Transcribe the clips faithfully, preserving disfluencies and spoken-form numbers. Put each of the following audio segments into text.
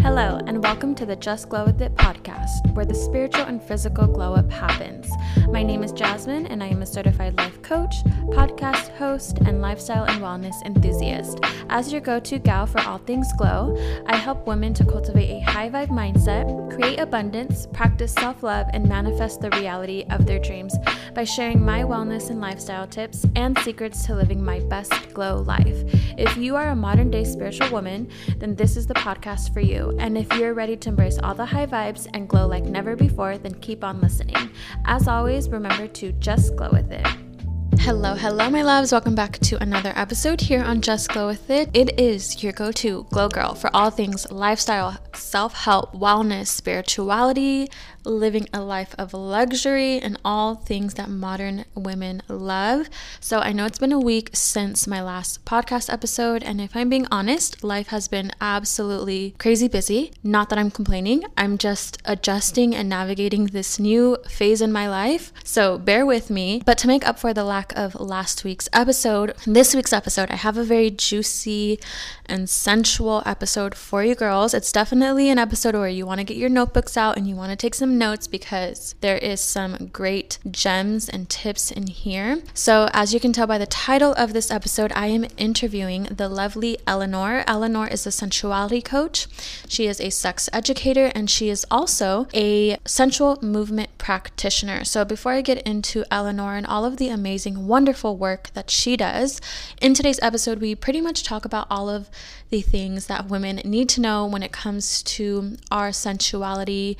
Hello, and welcome to the Just Glow With It podcast, where the spiritual and physical glow up happens. My name is Jasmine, and I am a certified life coach, podcast host, and lifestyle and wellness enthusiast. As your go-to gal for all things glow, I help women to cultivate a high vibe mindset, create abundance, practice self-love, and manifest the reality of their dreams by sharing my wellness and lifestyle tips and secrets to living my best glow life. If you are a modern day spiritual woman, then this is the podcast for you. And if you're ready to embrace all the high vibes and glow like never before, then keep on listening. As always, remember to just glow with it. Hello, hello, my loves. Welcome back to another episode here on Just Glow With It. It is your go-to glow girl for all things lifestyle, self-help, wellness, spirituality, living a life of luxury, and all things that modern women love. So I know it's been a week since my last podcast episode, and if I'm being honest, life has been absolutely crazy busy. Not that I'm complaining, I'm just adjusting and navigating this new phase in my life. So bear with me. But to make up for the lack of last week's episode, this week's episode, I have a very juicy and sensual episode for you girls. It's definitely an episode where you want to get your notebooks out and you want to take some notes because there is some great gems and tips in here. So as you can tell by the title of this episode, I am interviewing the lovely Eleanor. Eleanor is a sensuality coach. She is a sex educator, and she is also a sensual movement practitioner. So before I get into Eleanor and all of the amazing, wonderful work that she does, in today's episode, we pretty much talk about all of the things that women need to know when it comes to our sensuality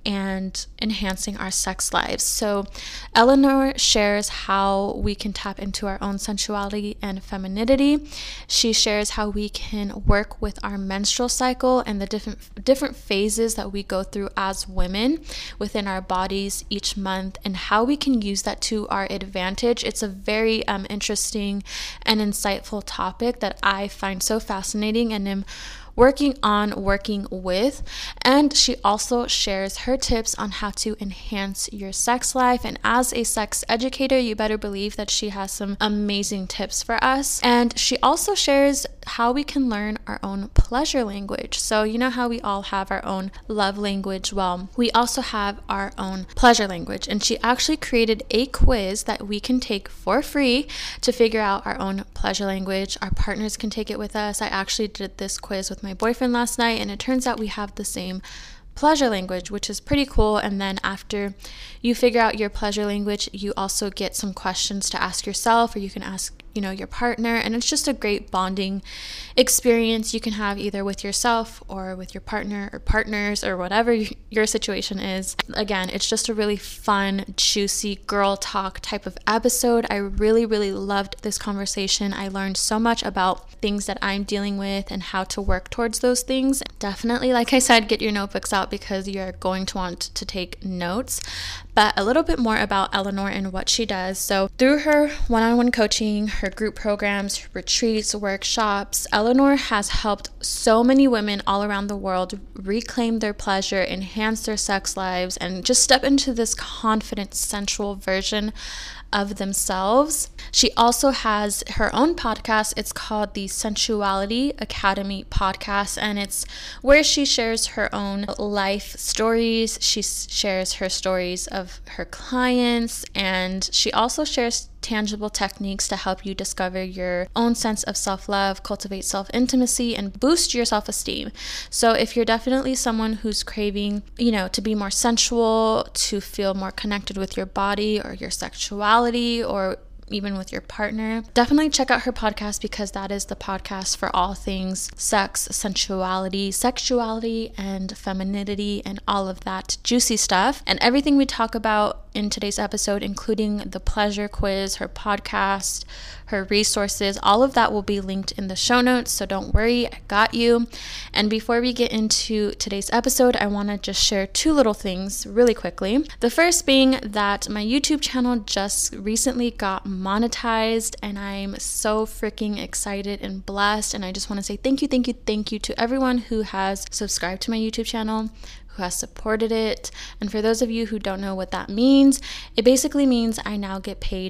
and enhancing our sex lives. So Eleanor shares how we can tap into our own sensuality and femininity. She shares how we can work with our menstrual cycle and the different different phases that we go through as women within our bodies each month, and how we can use that to our advantage. It's a very um, interesting and insightful topic that I find so fascinating and am working on working with. And she also shares her tips on how to enhance your sex life. And as a sex educator, you better believe that she has some amazing tips for us. And she also shares how we can learn our own pleasure language. So you know how we all have our own love language? Well, we also have our own pleasure language. And she actually created a quiz that we can take for free to figure out our own pleasure language. Our partners can take it with us. I actually did this quiz with my boyfriend last night, and it turns out we have the same pleasure language, which is pretty cool. And then after you figure out your pleasure language, you also get some questions to ask yourself, or you can ask you know, your partner, and it's just a great bonding experience you can have either with yourself or with your partner or partners or whatever your situation is. Again, it's just a really fun, juicy girl talk type of episode. I really, really loved this conversation. I learned so much about things that I'm dealing with and how to work towards those things. Definitely, like I said, get your notebooks out because you're going to want to take notes. But a little bit more about Eleanor and what she does. So through her one-on-one coaching, her group programs, retreats, workshops, Eleanor has helped so many women all around the world reclaim their pleasure, enhance their sex lives, and just step into this confident, sensual version of themselves. She also has her own podcast. It's called the Sensuality Academy podcast, and it's where she shares her own life stories. She shares her stories of her clients, and she also shares tangible techniques to help you discover your own sense of self-love, cultivate self-intimacy, and boost your self-esteem. So if you're definitely someone who's craving, you know, to be more sensual, to feel more connected with your body or your sexuality, or even with your partner, definitely check out her podcast, because that is the podcast for all things sex, sensuality, sexuality, and femininity, and all of that juicy stuff. And everything we talk about in today's episode, including the pleasure quiz, her podcast, her resources, all of that will be linked in the show notes. So don't worry, I got you. And before we get into today's episode, I want to just share two little things really quickly. The first being that my YouTube channel just recently got monetized, and I'm so freaking excited and blessed. And I just want to say thank you, thank you, thank you to everyone who has subscribed to my YouTube channel, who has supported it. And for those of you who don't know what that means, it basically means I now get paid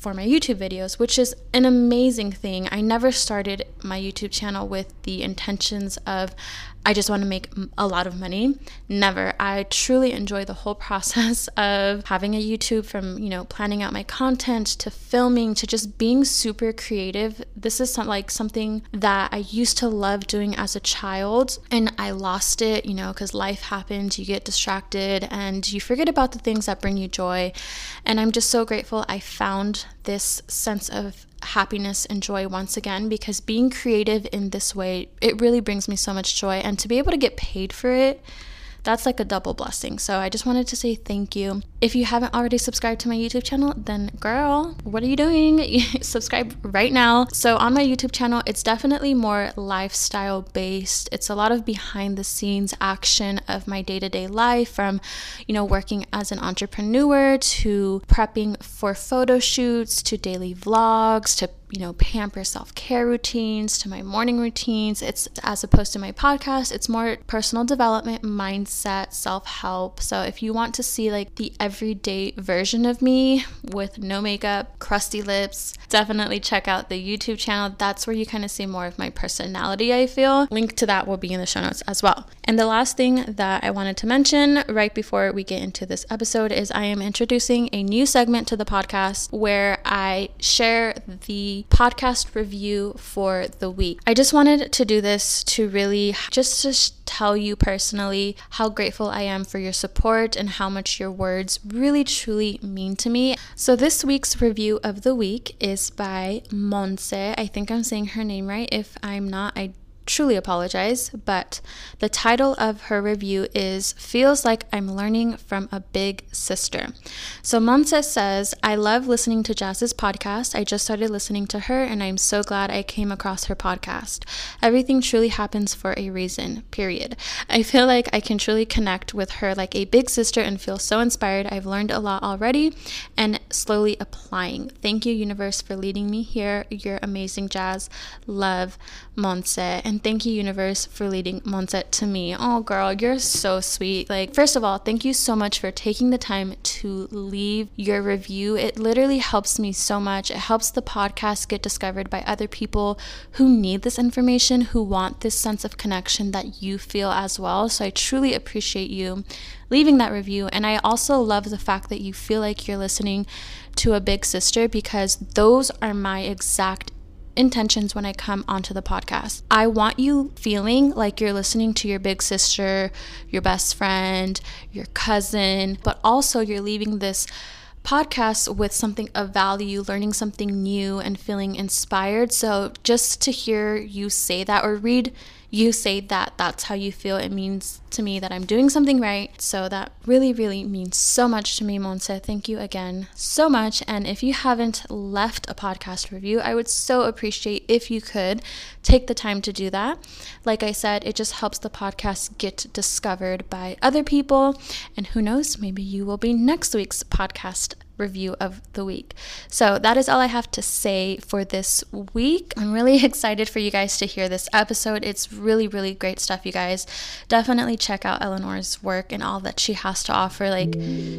for my YouTube videos, which is an amazing thing. I never started my YouTube channel with the intentions of I just want to make a lot of money. Never. I truly enjoy the whole process of having a YouTube, from, you know, planning out my content to filming to just being super creative. This is some, like something that I used to love doing as a child, and I lost it, you know, because life happened, you get distracted and you forget about the things that bring you joy. And I'm just so grateful I found this sense of happiness and joy once again, because being creative in this way, it really brings me so much joy, and to be able to get paid for it, that's like a double blessing. So I just wanted to say thank you. If you haven't already subscribed to my YouTube channel, then girl, what are you doing? Subscribe right now. So on my YouTube channel, it's definitely more lifestyle based. It's a lot of behind the scenes action of my day-to-day life, from, you know, working as an entrepreneur to prepping for photo shoots to daily vlogs to, you know, pamper self-care routines to my morning routines. It's, as opposed to my podcast, it's more personal development, mindset, self-help. So if you want to see like the everyday version of me with no makeup, crusty lips, definitely check out the YouTube channel. That's where you kind of see more of my personality, I feel. Link to that will be in the show notes as well. And the last thing that I wanted to mention right before we get into this episode is I am introducing a new segment to the podcast where I share the podcast review for the week. I just wanted to do this to really just to tell you personally how grateful I am for your support and how much your words really truly mean to me. So this week's review of the week is by Monse. I think I'm saying her name right. If I'm not, I truly apologize, but the title of her review is Feels Like I'm Learning from a Big Sister. So Monse says, I love listening to Jazz's podcast. I just started listening to her and I'm so glad I came across her podcast. Everything truly happens for a reason, period. I feel like I can truly connect with her like a big sister and feel so inspired. I've learned a lot already and slowly applying. Thank you, universe, for leading me here. You're amazing, Jazz. Love, Monse. And thank you, universe, for leading Monse to me. Oh, girl, you're so sweet. Like, first of all, thank you so much for taking the time to leave your review. It literally helps me so much. It helps the podcast get discovered by other people who need this information, who want this sense of connection that you feel as well. So I truly appreciate you leaving that review. And I also love the fact that you feel like you're listening to a big sister, because those are my exact intentions when I come onto the podcast. I want you feeling like you're listening to your big sister, your best friend, your cousin, but also you're leaving this podcast with something of value, learning something new and feeling inspired. So just to hear you say that or read you say that that's how you feel, it means to me that I'm doing something right. So that really, really means so much to me, Monse. Thank you again so much. And if you haven't left a podcast review, I would so appreciate if you could take the time to do that. Like I said, it just helps the podcast get discovered by other people. And who knows, maybe you will be next week's podcast review of the week. So that is all I have to say for this week. I'm really excited for you guys to hear this episode. It's really, really great stuff, you guys. Definitely check out Eleanor's work and all that she has to offer. Like,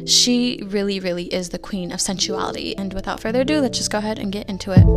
she really, really is the queen of sensuality. And without further ado, let's just go ahead and get into it.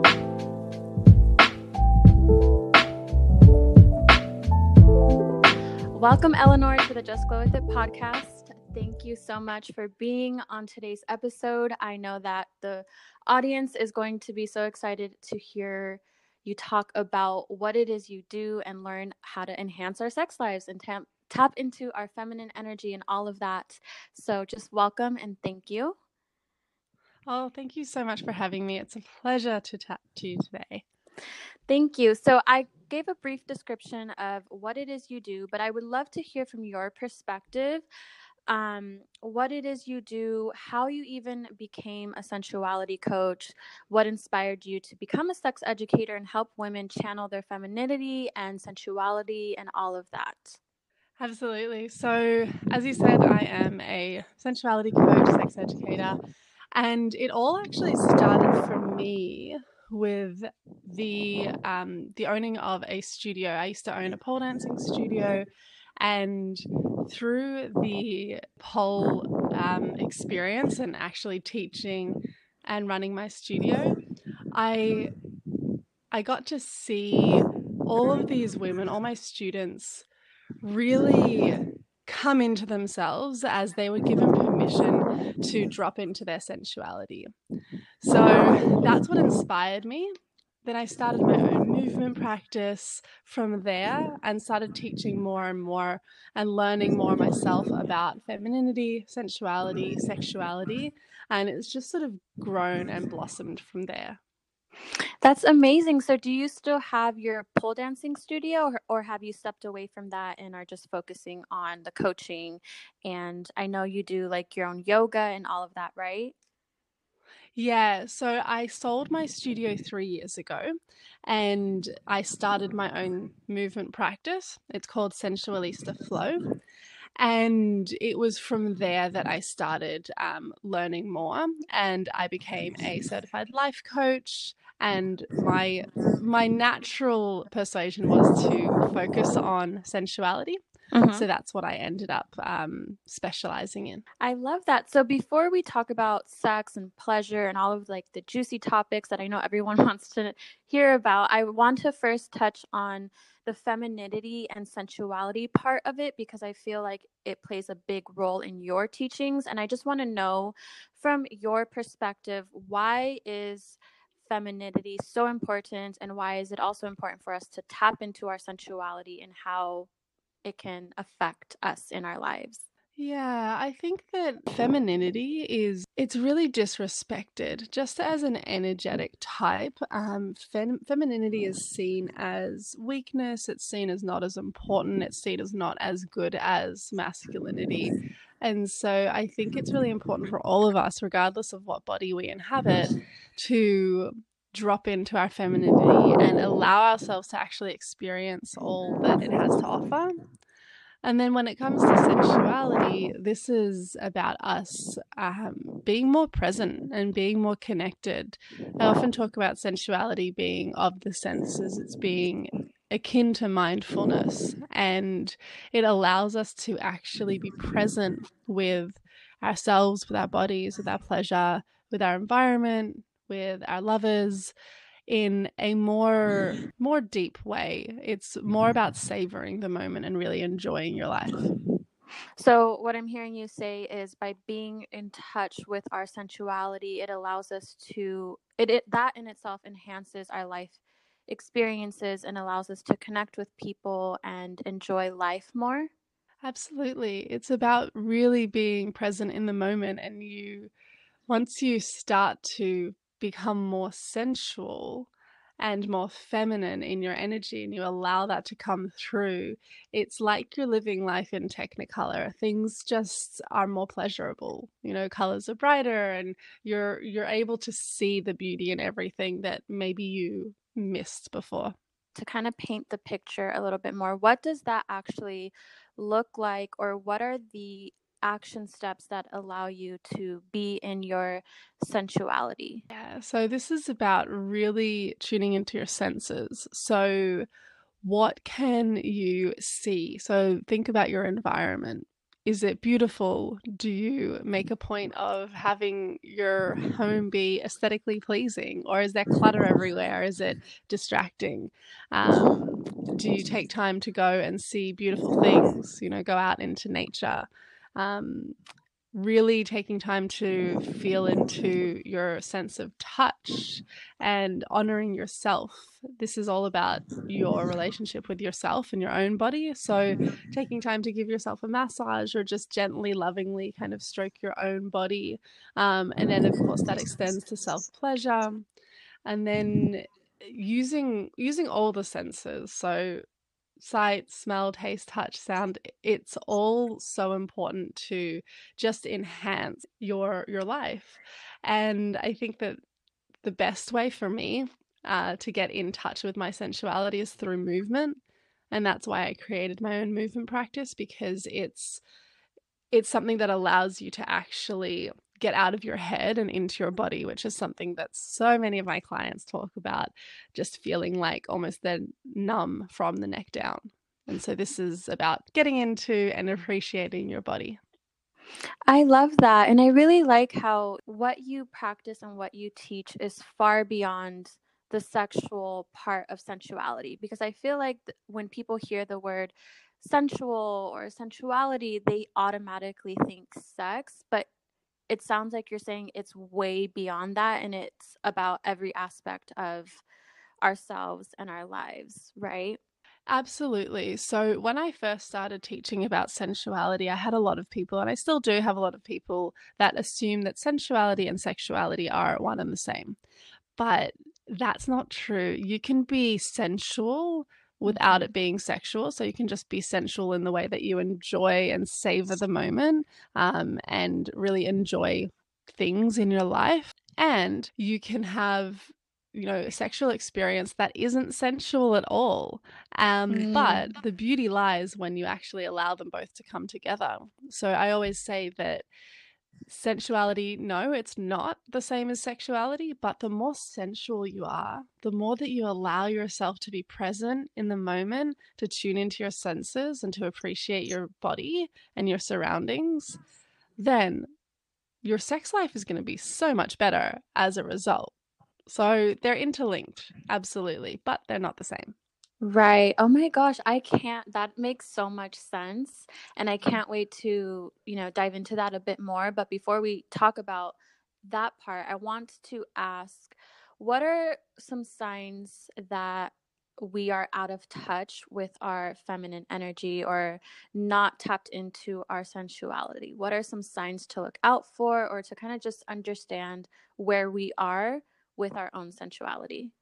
Welcome, Eleanor, to the Just Glow With It podcast. Thank you so much for being on today's episode. I know that the audience is going to be so excited to hear you talk about what it is you do and learn how to enhance our sex lives and tap, tap into our feminine energy and all of that. So just welcome and thank you. Oh, thank you so much for having me. It's a pleasure to chat to you today. Thank you. So I gave a brief description of what it is you do, but I would love to hear from your perspective um, what it is you do, how you even became a sensuality coach, what inspired you to become a sex educator and help women channel their femininity and sensuality and all of that. Absolutely. So, as you said, I am a sensuality coach, sex educator, and it all actually started for me with the um, the owning of a studio. I used to own a pole dancing studio, and through the pole um, experience and actually teaching and running my studio, I I got to see all of these women, all my students, really come into themselves as they were given permission to drop into their sensuality. So that's what inspired me. Then I started my own movement practice from there and started teaching more and more and learning more myself about femininity, sensuality, sexuality, and it's just sort of grown and blossomed from there. That's amazing. So do you still have your pole dancing studio, or, or have you stepped away from that and are just focusing on the coaching? And I know you do like your own yoga and all of that, right? Yeah, so I sold my studio three years ago and I started my own movement practice. It's called Sensualista Flow. And it was from there that I started um, learning more, and I became a certified life coach. And my my natural persuasion was to focus on sensuality. Mm-hmm. So that's what I ended up um, specializing in. I love that. So before we talk about sex and pleasure and all of like the juicy topics that I know everyone wants to hear about, I want to first touch on the femininity and sensuality part of it, because I feel like it plays a big role in your teachings. And I just want to know from your perspective, why is femininity so important, and why is it also important for us to tap into our sensuality and how it can affect us in our lives? Yeah, I think that femininity is, it's really disrespected just as an energetic type. Um, fem- femininity is seen as weakness, it's seen as not as important, it's seen as not as good as masculinity. And so I think it's really important for all of us, regardless of what body we inhabit, to drop into our femininity and allow ourselves to actually experience all that it has to offer. And then when it comes to sensuality, this is about us um, being more present and being more connected. I often talk about sensuality being of the senses, it's being akin to mindfulness, and it allows us to actually be present with ourselves, with our bodies, with our pleasure, with our environment, with our lovers, in a more more deep way. It's more about savoring the moment and really enjoying your life. So what I'm hearing you say is, by being in touch with our sensuality, it allows us to it, it that in itself enhances our life experiences and allows us to connect with people and enjoy life more. Absolutely. It's about really being present in the moment, and you once you start to become more sensual and more feminine in your energy and you allow that to come through, it's like you're living life in Technicolor. Things just are more pleasurable. You know, colors are brighter and you're you're able to see the beauty in everything that maybe you missed before. To kind of paint the picture a little bit more, what does that actually look like, or what are the action steps that allow you to be in your sensuality? Yeah, so this is about really tuning into your senses. So what can you see? So think about your environment. Is it beautiful? Do you make a point of having your home be aesthetically pleasing? Or is there clutter everywhere? Is it distracting? Um, do you take time to go and see beautiful things? You know, go out into nature. Um, really taking time to feel into your sense of touch and honoring yourself. This is all about your relationship with yourself and your own body. So taking time to give yourself a massage or just gently, lovingly kind of stroke your own body. Um, and then, of course, that extends to self-pleasure. And then using using all the senses. So sight, smell, taste, touch, sound, it's all so important to just enhance your your life. And I think that the best way for me uh, to get in touch with my sensuality is through movement. And that's why I created my own movement practice, because it's it's something that allows you to actually get out of your head and into your body, which is something that so many of my clients talk about, just feeling like almost they're numb from the neck down. And so this is about getting into and appreciating your body. I love that. And I really like how what you practice and what you teach is far beyond the sexual part of sensuality. Because I feel like th- when people hear the word sensual or sensuality, they automatically think sex. But it sounds like you're saying it's way beyond that and it's about every aspect of ourselves and our lives, right? Absolutely. So, when I first started teaching about sensuality, I had a lot of people, and I still do have a lot of people that assume that sensuality and sexuality are one and the same. But that's not true. You can be sensual without Mhm. it being sexual. So, you can just be sensual in the way that you enjoy and savor the moment, um, and really enjoy things in your life. And you can have, you know, a sexual experience that isn't sensual at all. Um, but Mm. the beauty lies when you actually allow them both to come together. So I always say that sensuality, no, it's not the same as sexuality, but the more sensual you are, the more that you allow yourself to be present in the moment, to tune into your senses and to appreciate your body and your surroundings, then your sex life is going to be so much better as a result. So they're interlinked, absolutely, but they're not the same. Right. Oh my gosh, I can't, that makes so much sense. And I can't wait to, you know, dive into that a bit more. But before we talk about that part, I want to ask, what are some signs that we are out of touch with our feminine energy or not tapped into our sensuality? What are some signs to look out for or to kind of just understand where we are with our own sensuality?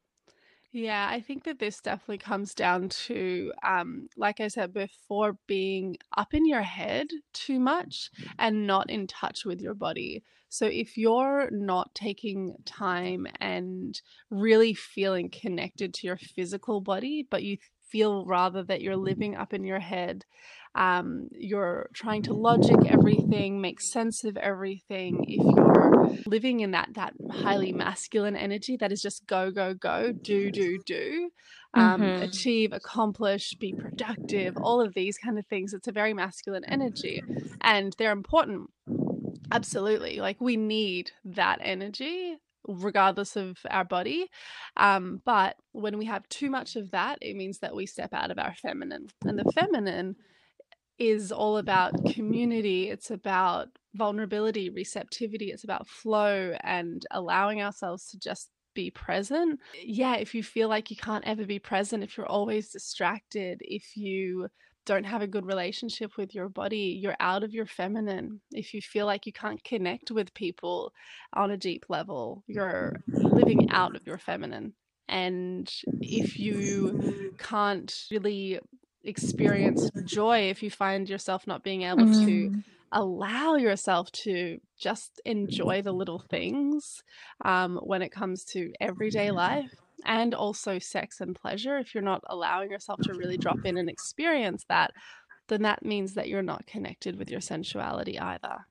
Yeah, I think that this definitely comes down to, um, like I said before, being up in your head too much and not in touch with your body. So if you're not taking time and really feeling connected to your physical body, but you feel rather that you're living up in your head, um, you're trying to logic everything, make sense of everything. If you're living in that that highly masculine energy that is just go go go, do do do, um, Mm-hmm. achieve, accomplish, be productive, all of these kind of things, it's a very masculine energy, and they're important, absolutely. Like, we need that energy regardless of our body, um, but when we have too much of that, it means that we step out of our feminine, and the feminine is all about community. It's about vulnerability, receptivity. It's about flow and allowing ourselves to just be present. Yeah, if you feel like you can't ever be present, if you're always distracted, if you don't have a good relationship with your body, you're out of your feminine. If you feel like you can't connect with people on a deep level, you're living out of your feminine. And if you can't really experience joy, if you find yourself not being able to Mm. allow yourself to just enjoy the little things, um, when it comes to everyday life and also sex and pleasure, if you're not allowing yourself to really drop in and experience that, then that means that you're not connected with your sensuality either.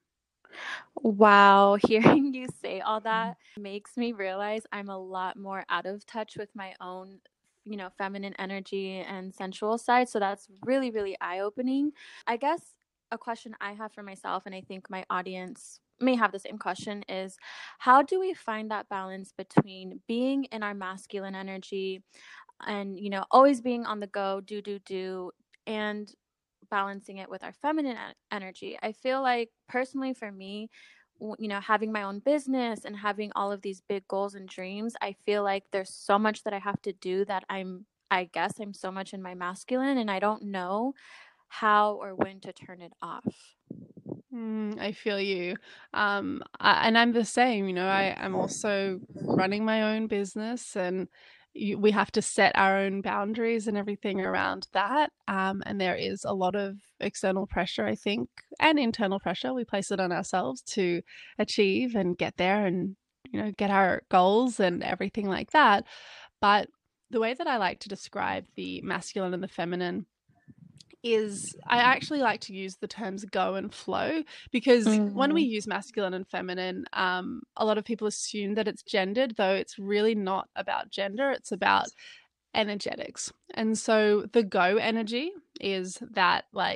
Wow, hearing you say all that makes me realize I'm a lot more out of touch with my own, you know, feminine energy and sensual side. So that's really, really eye-opening. I guess a question I have for myself, and I think my audience may have the same question, is how do we find that balance between being in our masculine energy and, you know, always being on the go, do, do, do, and balancing it with our feminine en- energy? I feel like personally for me, w- you know, having my own business and having all of these big goals and dreams, I feel like there's so much that I have to do that I'm, I guess I'm so much in my masculine and I don't know how or when to turn it off. Mm, I feel you. Um, I, and I'm the same, you know, I, I'm also running my own business, and you, we have to set our own boundaries and everything around that. Um, and there is a lot of external pressure, I think, and internal pressure. We place it on ourselves to achieve and get there and, you know, get our goals and everything like that. But the way that I like to describe the masculine and the feminine is, I actually like to use the terms go and flow, because when we Mm-hmm. use masculine and feminine, um, a lot of people assume that it's gendered, though it's really not about gender, it's about energetics. And so the go energy is that, like,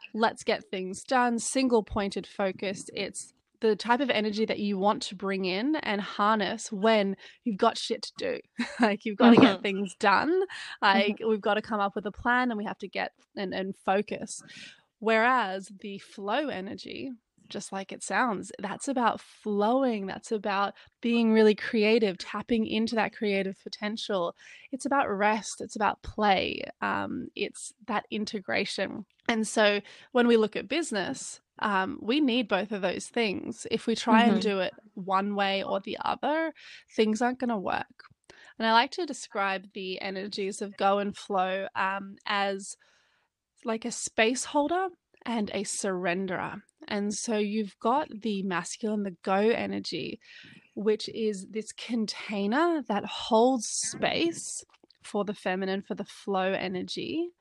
let's get things done, single pointed focused. It's the type of energy that you want to bring in and harness when you've got shit to do. Like you've got mm-hmm. to get things done. Like mm-hmm. we've got to come up with a plan and we have to get and, and focus. Whereas the flow energy, just like it sounds, that's about flowing. That's about being really creative, tapping into that creative potential. It's about rest. It's about play. Um, it's that integration. And so when we look at business, um, we need both of those things. If we try mm-hmm. and do it one way or the other, things aren't going to work. And I like to describe the energies of go and flow um, as like a space holder and a surrenderer. And so you've got the masculine, the go energy, which is this container that holds space for the feminine, for the flow energy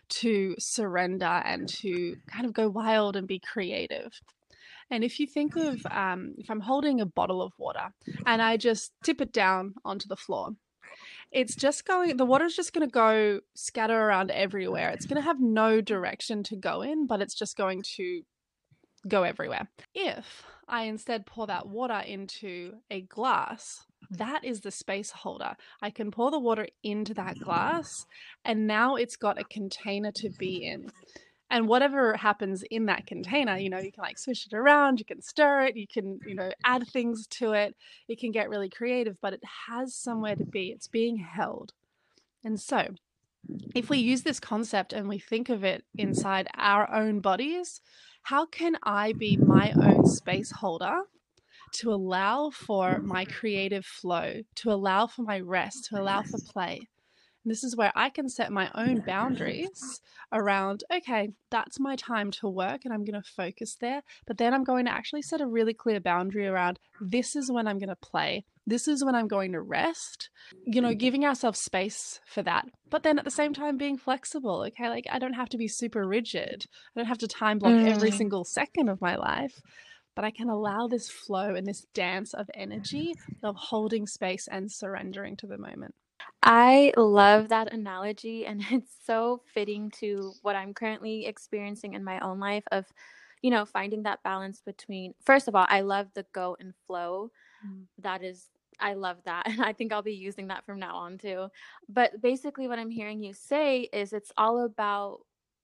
to surrender and to kind of go wild and be creative. And if you think of, um, if I'm holding a bottle of water and I just tip it down onto the floor, it's just going, the water's just going to go scatter around everywhere. It's going to have no direction to go in, but it's just going to go everywhere. If I instead pour that water into a glass, that is the space holder. I can pour the water into that glass and now it's got a container to be in. And whatever happens in that container, you know, you can like swish it around, you can stir it, you can, you know, add things to it. It can get really creative, but it has somewhere to be. It's being held. And so if we use this concept and we think of it inside our own bodies, how can I be my own space holder to allow for my creative flow, to allow for my rest, to allow for play? And this is where I can set my own boundaries around, okay, that's my time to work and I'm going to focus there. But then I'm going to actually set a really clear boundary around this is when I'm going to play. This is when I'm going to rest, you know, giving ourselves space for that. But then at the same time being flexible, okay? Like I don't have to be super rigid. I don't have to time block mm. every single second of my life, but I can allow this flow and this dance of energy of holding space and surrendering to the moment. I love that analogy, and it's so fitting to what I'm currently experiencing in my own life of, you know, finding that balance between, first of all, I love the go and flow. Mm. That is, I love that. And I think I'll be using that from now on too. But basically what I'm hearing you say is it's all about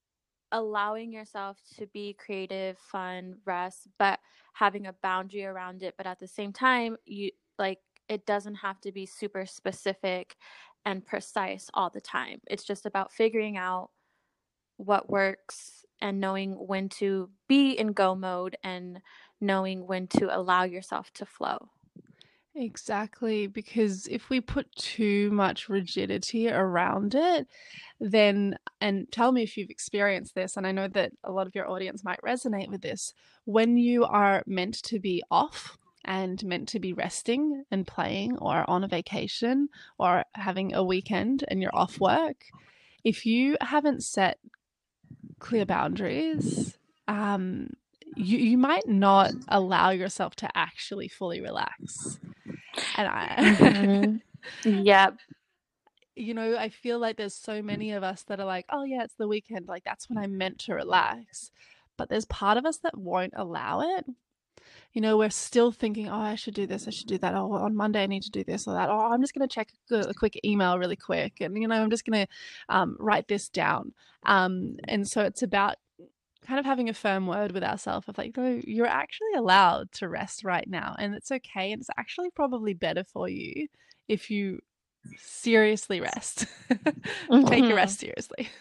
allowing yourself to be creative, fun, rest, but having a boundary around it. But at the same time, you like, it doesn't have to be super specific and precise all the time. It's just about figuring out what works and knowing when to be in go mode and knowing when to allow yourself to flow. Exactly, because if we put too much rigidity around it, then, and tell me if you've experienced this, and I know that a lot of your audience might resonate with this, when you are meant to be off and meant to be resting and playing or on a vacation or having a weekend and you're off work, if you haven't set clear boundaries, um, you, you might not allow yourself to actually fully relax. And I, mm-hmm. Yep. You know, I feel like there's so many of us that are like, oh yeah, it's the weekend. Like that's when I'm meant to relax. But there's part of us that won't allow it. You know, we're still thinking, oh, I should do this. I should do that. Oh, on Monday I need to do this or that. Oh, I'm just going to check a, a quick email really quick. And, you know, I'm just going to um, write this down. Um, and so it's about kind of having a firm word with ourselves of like, no, you're actually allowed to rest right now. And it's okay. And it's actually probably better for you if you seriously rest. Mm-hmm. Take your rest seriously.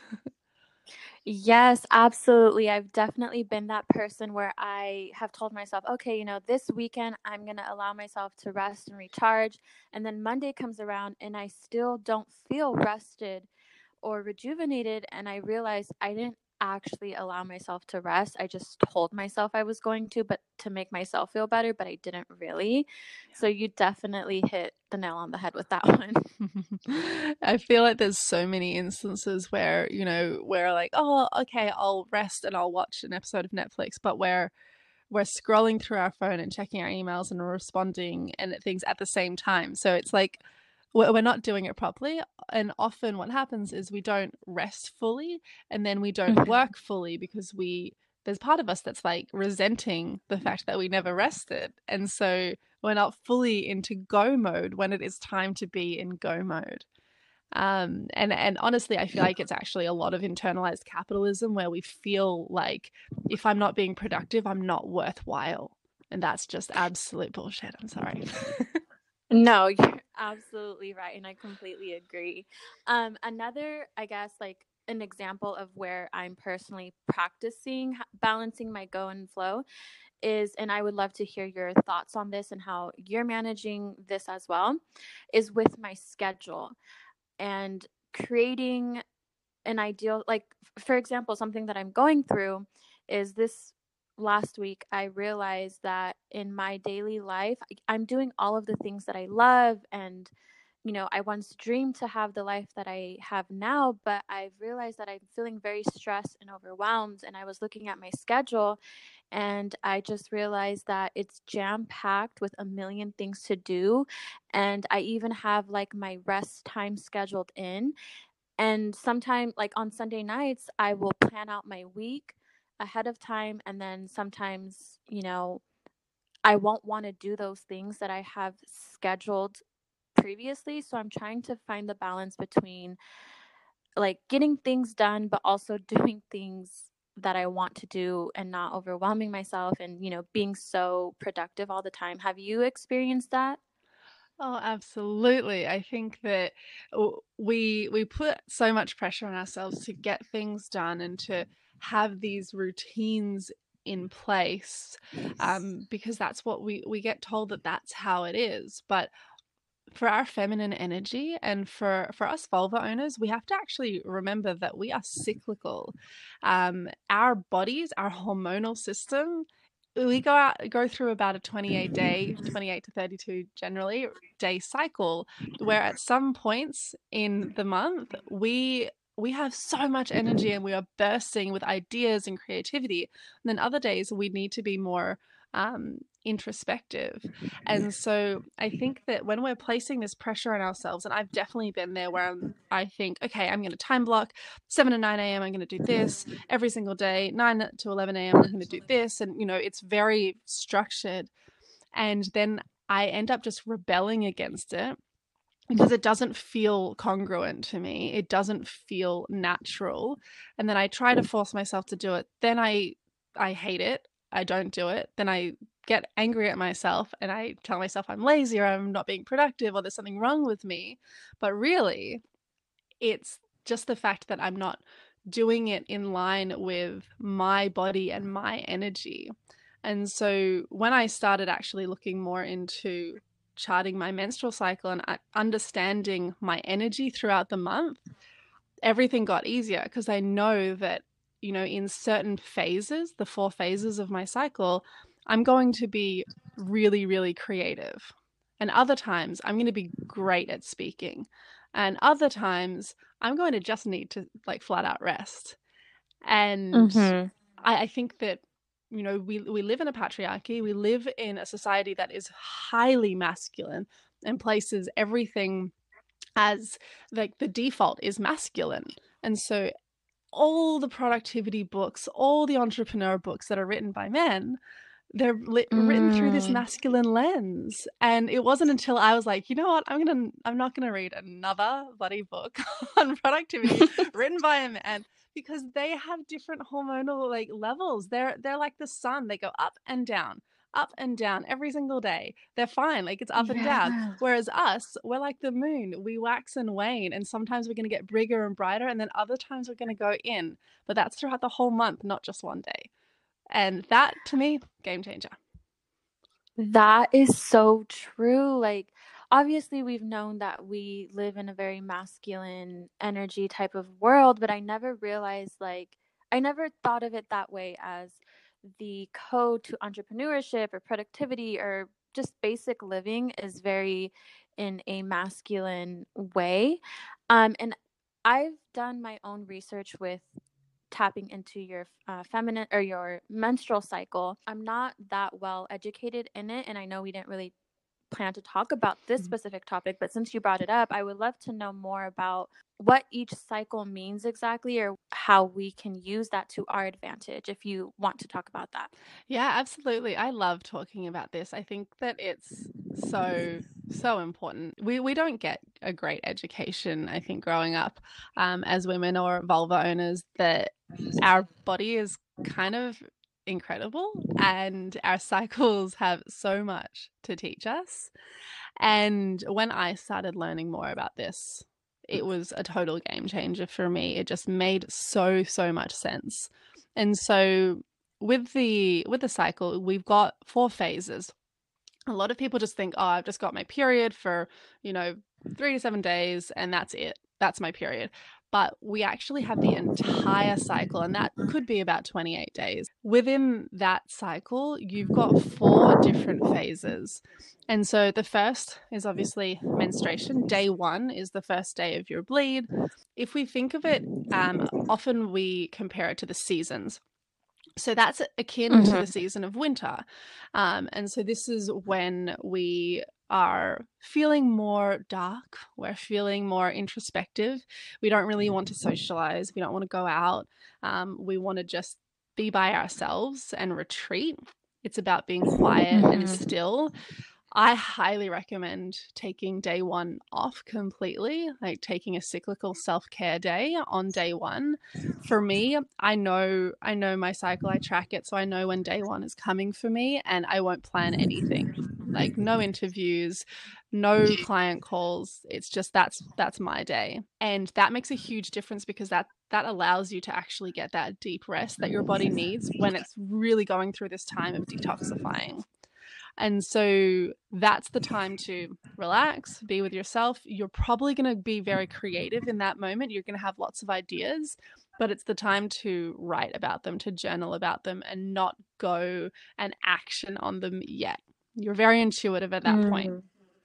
Yes, absolutely. I've definitely been that person where I have told myself, okay, you know, this weekend I'm going to allow myself to rest and recharge. And then Monday comes around and I still don't feel rested or rejuvenated. And I realized I didn't actually allow myself to rest. I just told myself I was going to, but to make myself feel better, but I didn't really. Yeah. So you definitely hit the nail on the head with that one. I feel like there's so many instances where, you know, we're like, oh, okay, I'll rest and I'll watch an episode of Netflix, but we're we're scrolling through our phone and checking our emails and responding and things at the same time. So it's like, we're we're not doing it properly. And often what happens is we don't rest fully, and then we don't Mhm. work fully because we there's part of us that's like resenting the fact that we never rested. And so we're not fully into go mode when it is time to be in go mode. Um, and and honestly, I feel like it's actually a lot of internalized capitalism where we feel like if I'm not being productive, I'm not worthwhile. And that's just absolute bullshit. I'm sorry. No, you're absolutely right, and I completely agree. Um, another, I guess, like an example of where I'm personally practicing h- balancing my go and flow is, and I would love to hear your thoughts on this and how you're managing this as well, is with my schedule and creating an ideal, like, for example, something that I'm going through is this last week I realized that in my daily life I'm doing all of the things that I love, and you know, I once dreamed to have the life that I have now, but I've realized that I'm feeling very stressed and overwhelmed. And I was looking at my schedule and I just realized that it's jam packed with a million things to do. And I even have like my rest time scheduled in. And sometime, like on Sunday nights, I will plan out my week ahead of time. And then sometimes, you know, I won't want to do those things that I have scheduled previously. So I'm trying to find the balance between like getting things done, but also doing things that I want to do and not overwhelming myself and, you know, being so productive all the time. Have you experienced that? Oh, absolutely. I think that w- we we put so much pressure on ourselves to get things done and to have these routines in place, um, because that's what we we get told that that's how it is. But for our feminine energy and for for us vulva owners, we have to actually remember that we are cyclical. Um, our bodies, our hormonal system, we go out go through about a twenty-eight day, twenty-eight to thirty-two generally day cycle, where at some points in the month we we have so much energy and we are bursting with ideas and creativity, and then other days we need to be more um, introspective. And so I think that when we're placing this pressure on ourselves, and I've definitely been there where I'm, I think, okay, I'm going to time block seven to nine a.m. I'm going to do this every single day, nine to eleven a.m. I'm going to do this. And, you know, it's very structured. And then I end up just rebelling against it because it doesn't feel congruent to me. It doesn't feel natural. And then I try to force myself to do it. Then I I hate it. I don't do it. Then I get angry at myself and I tell myself I'm lazy or I'm not being productive or there's something wrong with me. But really, it's just the fact that I'm not doing it in line with my body and my energy. And so when I started actually looking more into charting my menstrual cycle and understanding my energy throughout the month, everything got easier because I know that, you know, in certain phases, the four phases of my cycle, I'm going to be really, really creative. And other times, I'm going to be great at speaking. And other times, I'm going to just need to like flat out rest. And Mm-hmm. I, I think that, you know, we, we live in a patriarchy, we live in a society that is highly masculine and places everything as like the default is masculine. And so all the productivity books, all the entrepreneur books that are written by men, they're li- written through this Mm. masculine lens. And it wasn't until I was like, you know what, I'm gonna I'm not gonna read another bloody book on productivity written by a man, because they have different hormonal like levels. They're they're like the sun. They go up and down, up and down every single day. They're fine, like it's up and down. Yeah. Whereas us, we're like the moon. We wax and wane, and sometimes we're gonna get bigger and brighter, and then other times we're gonna go in. But that's throughout the whole month, not just one day. And that to me, game changer. That is so true. Like, obviously, we've known that we live in a very masculine energy type of world, but I never realized, like, I never thought of it that way as the code to entrepreneurship or productivity or just basic living is very in a masculine way. Um, and I've done my own research with tapping into your uh, feminine or your menstrual cycle. I'm not that well educated in it, and I know we didn't really plan to talk about this specific topic, but since you brought it up, I would love to know more about what each cycle means exactly, or how we can use that to our advantage, if you want to talk about that. Yeah, absolutely. I love talking about this. I think that it's so, so important. We we don't get a great education, I think, growing up um, as women or vulva owners, that our body is kind of incredible and our cycles have so much to teach us. And when I started learning more about this, it was a total game changer for me. It just made so, so much sense. And so with the with the cycle, we've got four phases. A lot of people just think, oh, I've just got my period for, you know, three to seven days and that's it. That's my period. But we actually have the entire cycle, and that could be about twenty-eight days. Within that cycle, you've got four different phases. And so the first is obviously menstruation. Day one is the first day of your bleed. If we think of it, um, often we compare it to the seasons. So that's akin mm-hmm. to the season of winter. Um, and so this is when we are feeling more dark. We're feeling more introspective. We don't really want to socialize. We don't want to go out. Um, we want to just be by ourselves and retreat. It's about being quiet mm-hmm. and still. I highly recommend taking day one off completely, like taking a cyclical self-care day on day one. For me, I know I know my cycle, I track it, so I know when day one is coming for me, and I won't plan anything. Like no interviews, no client calls. It's just that's that's my day. And that makes a huge difference, because that that allows you to actually get that deep rest that your body needs when it's really going through this time of detoxifying. And so that's the time to relax, be with yourself. You're probably going to be very creative in that moment. You're going to have lots of ideas, but it's the time to write about them, to journal about them, and not go and action on them yet. You're very intuitive at that mm. point.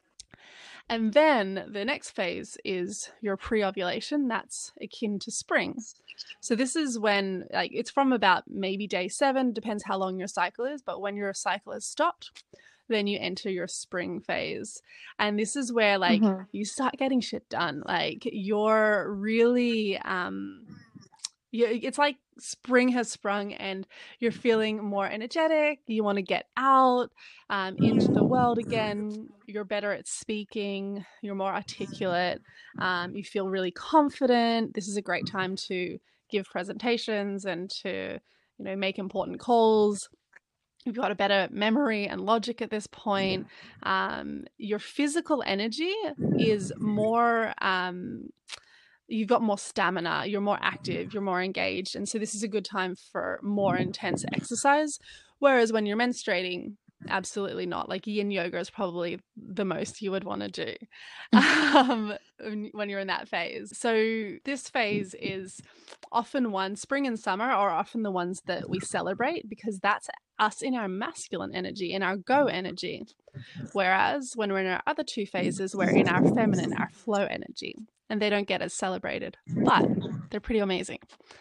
And then the next phase is your pre-ovulation. That's akin to spring. So this is when, like, it's from about maybe day seven, depends how long your cycle is, but when your cycle has stopped, then you enter your spring phase. And this is where, like, mm-hmm. you start getting shit done. Like, you're really, um, you, it's like spring has sprung and you're feeling more energetic. You want to get out um, into the world again. You're better at speaking. You're more articulate. Um, you feel really confident. This is a great time to give presentations and to, you know, make important calls. You've got a better memory and logic at this point. Um, your physical energy is more... Um, you've got more stamina, you're more active, you're more engaged. And so this is a good time for more intense exercise. Whereas when you're menstruating, absolutely not. Like yin yoga is probably the most you would want to do um, when you're in that phase. So this phase is often one, spring and summer are often the ones that we celebrate, because that's us in our masculine energy, in our go energy. Whereas when we're in our other two phases, we're in our feminine, our flow energy. And they don't get as celebrated, but they're pretty amazing.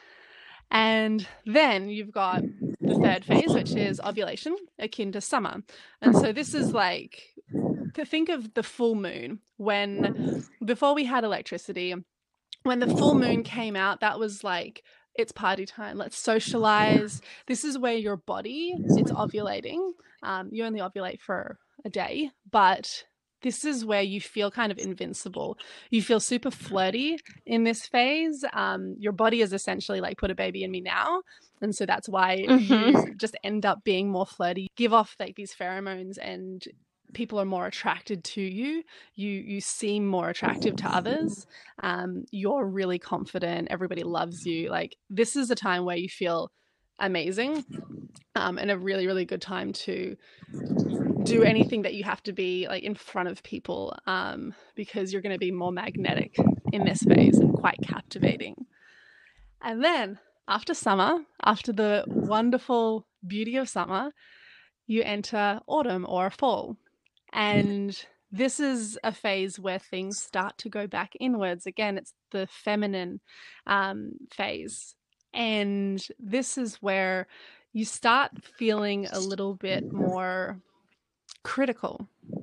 And then you've got the third phase, which is ovulation, akin to summer. And so this is like, to think of the full moon, when before we had electricity, when the full moon came out, that was like, it's party time. Let's socialize. This is where your body, it's ovulating. Um, you only ovulate for a day, but this is where you feel kind of invincible. You feel super flirty in this phase. Um, your body is essentially like, put a baby in me now. And so that's why mm-hmm. you just end up being more flirty, give off like these pheromones, and people are more attracted to you. You you seem more attractive to others. Um, you're really confident. Everybody loves you. Like, this is a time where you feel amazing, um, and a really, really good time to do anything that you have to be like in front of people, um, because you're going to be more magnetic in this phase and quite captivating. And then after summer, after the wonderful beauty of summer, you enter autumn or fall. And this is a phase where things start to go back inwards. Again, it's the feminine um, phase. And this is where you start feeling a little bit more critical.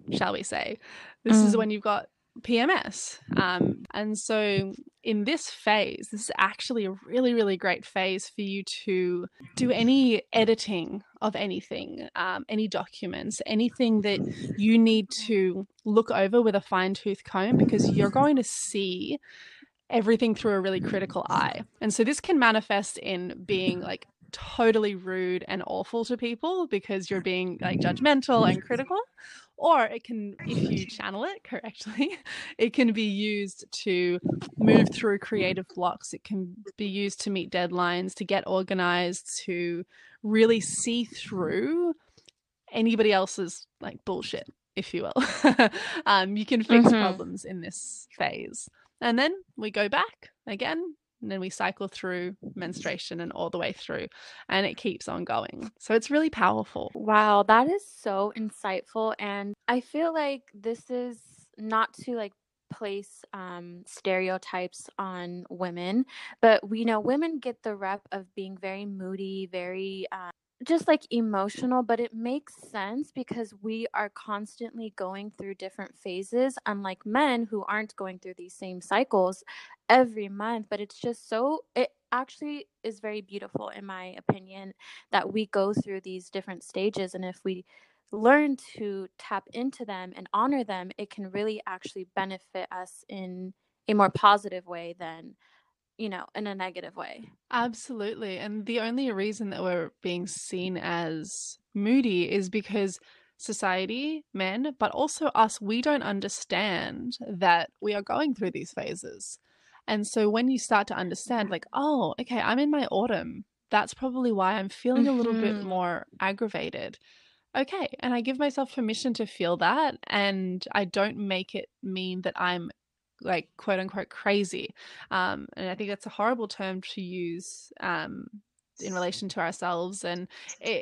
shall we say. This mm. is when you've got P M S. Um, and so in this phase, this is actually a really, really great phase for you to do any editing of anything, um, any documents, anything that you need to look over with a fine-tooth comb, because you're going to see everything through a really critical eye. And so this can manifest in being like totally rude and awful to people because you're being like judgmental and critical. Or it can, if you channel it correctly, it can be used to move through creative blocks. It can be used to meet deadlines, to get organized, to really see through anybody else's like bullshit, if you will. um, you can fix mm-hmm. problems in this phase. And then we go back again. And then we cycle through menstruation and all the way through, and it keeps on going. So it's really powerful. Wow, that is so insightful. And I feel like this is not to like place um, stereotypes on women, but we know women get the rep of being very moody, very um, just like emotional, but it makes sense because we are constantly going through different phases, unlike men who aren't going through these same cycles every month. But it's just so, it actually is very beautiful, in my opinion, that we go through these different stages. And if we learn to tap into them and honor them, it can really actually benefit us in a more positive way than, you know, in a negative way. Absolutely. And the only reason that we're being seen as moody is because society, men, but also us, we don't understand that we are going through these phases. And so when you start to understand, like, oh, okay, I'm in my autumn, that's probably why I'm feeling mm-hmm. a little bit more aggravated. Okay. And I give myself permission to feel that. And I don't make it mean that I'm like quote unquote crazy. Um, and I think that's a horrible term to use um, in relation to ourselves. And it,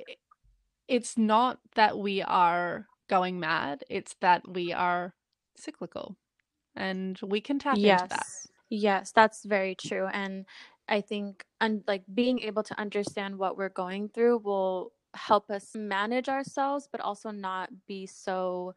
it's not that we are going mad, it's that we are cyclical, and we can tap yes. into that. Yes, that's very true. And I think un- like being able to understand what we're going through will help us manage ourselves, but also not be so,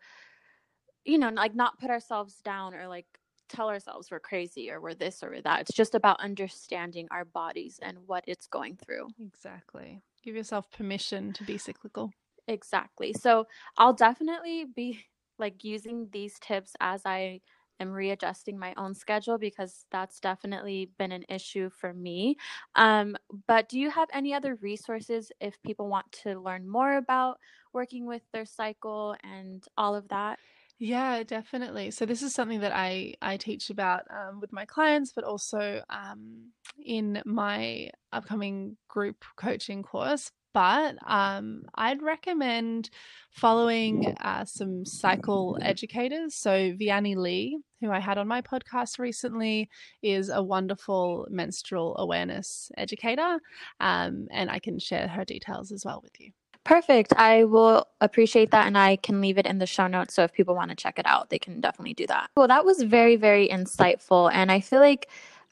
you know, like not put ourselves down or like tell ourselves we're crazy or we're this or we're that. It's just about understanding our bodies and what it's going through. Exactly. Give yourself permission to be cyclical. Exactly. So I'll definitely be like using these tips as I am readjusting my own schedule, because that's definitely been an issue for me. Um, but do you have any other resources if people want to learn more about working with their cycle and all of that? Yeah, definitely. So this is something that I, I teach about um, with my clients, but also um, in my upcoming group coaching course. But um, I'd recommend following uh, some cycle educators. So Vianney Lee, who I had on my podcast recently, is a wonderful menstrual awareness educator. Um, and I can share her details as well with you. Perfect. I will appreciate that, and I can leave it in the show notes. So if people want to check it out, they can definitely do that. Well, that was very, very insightful. And I feel like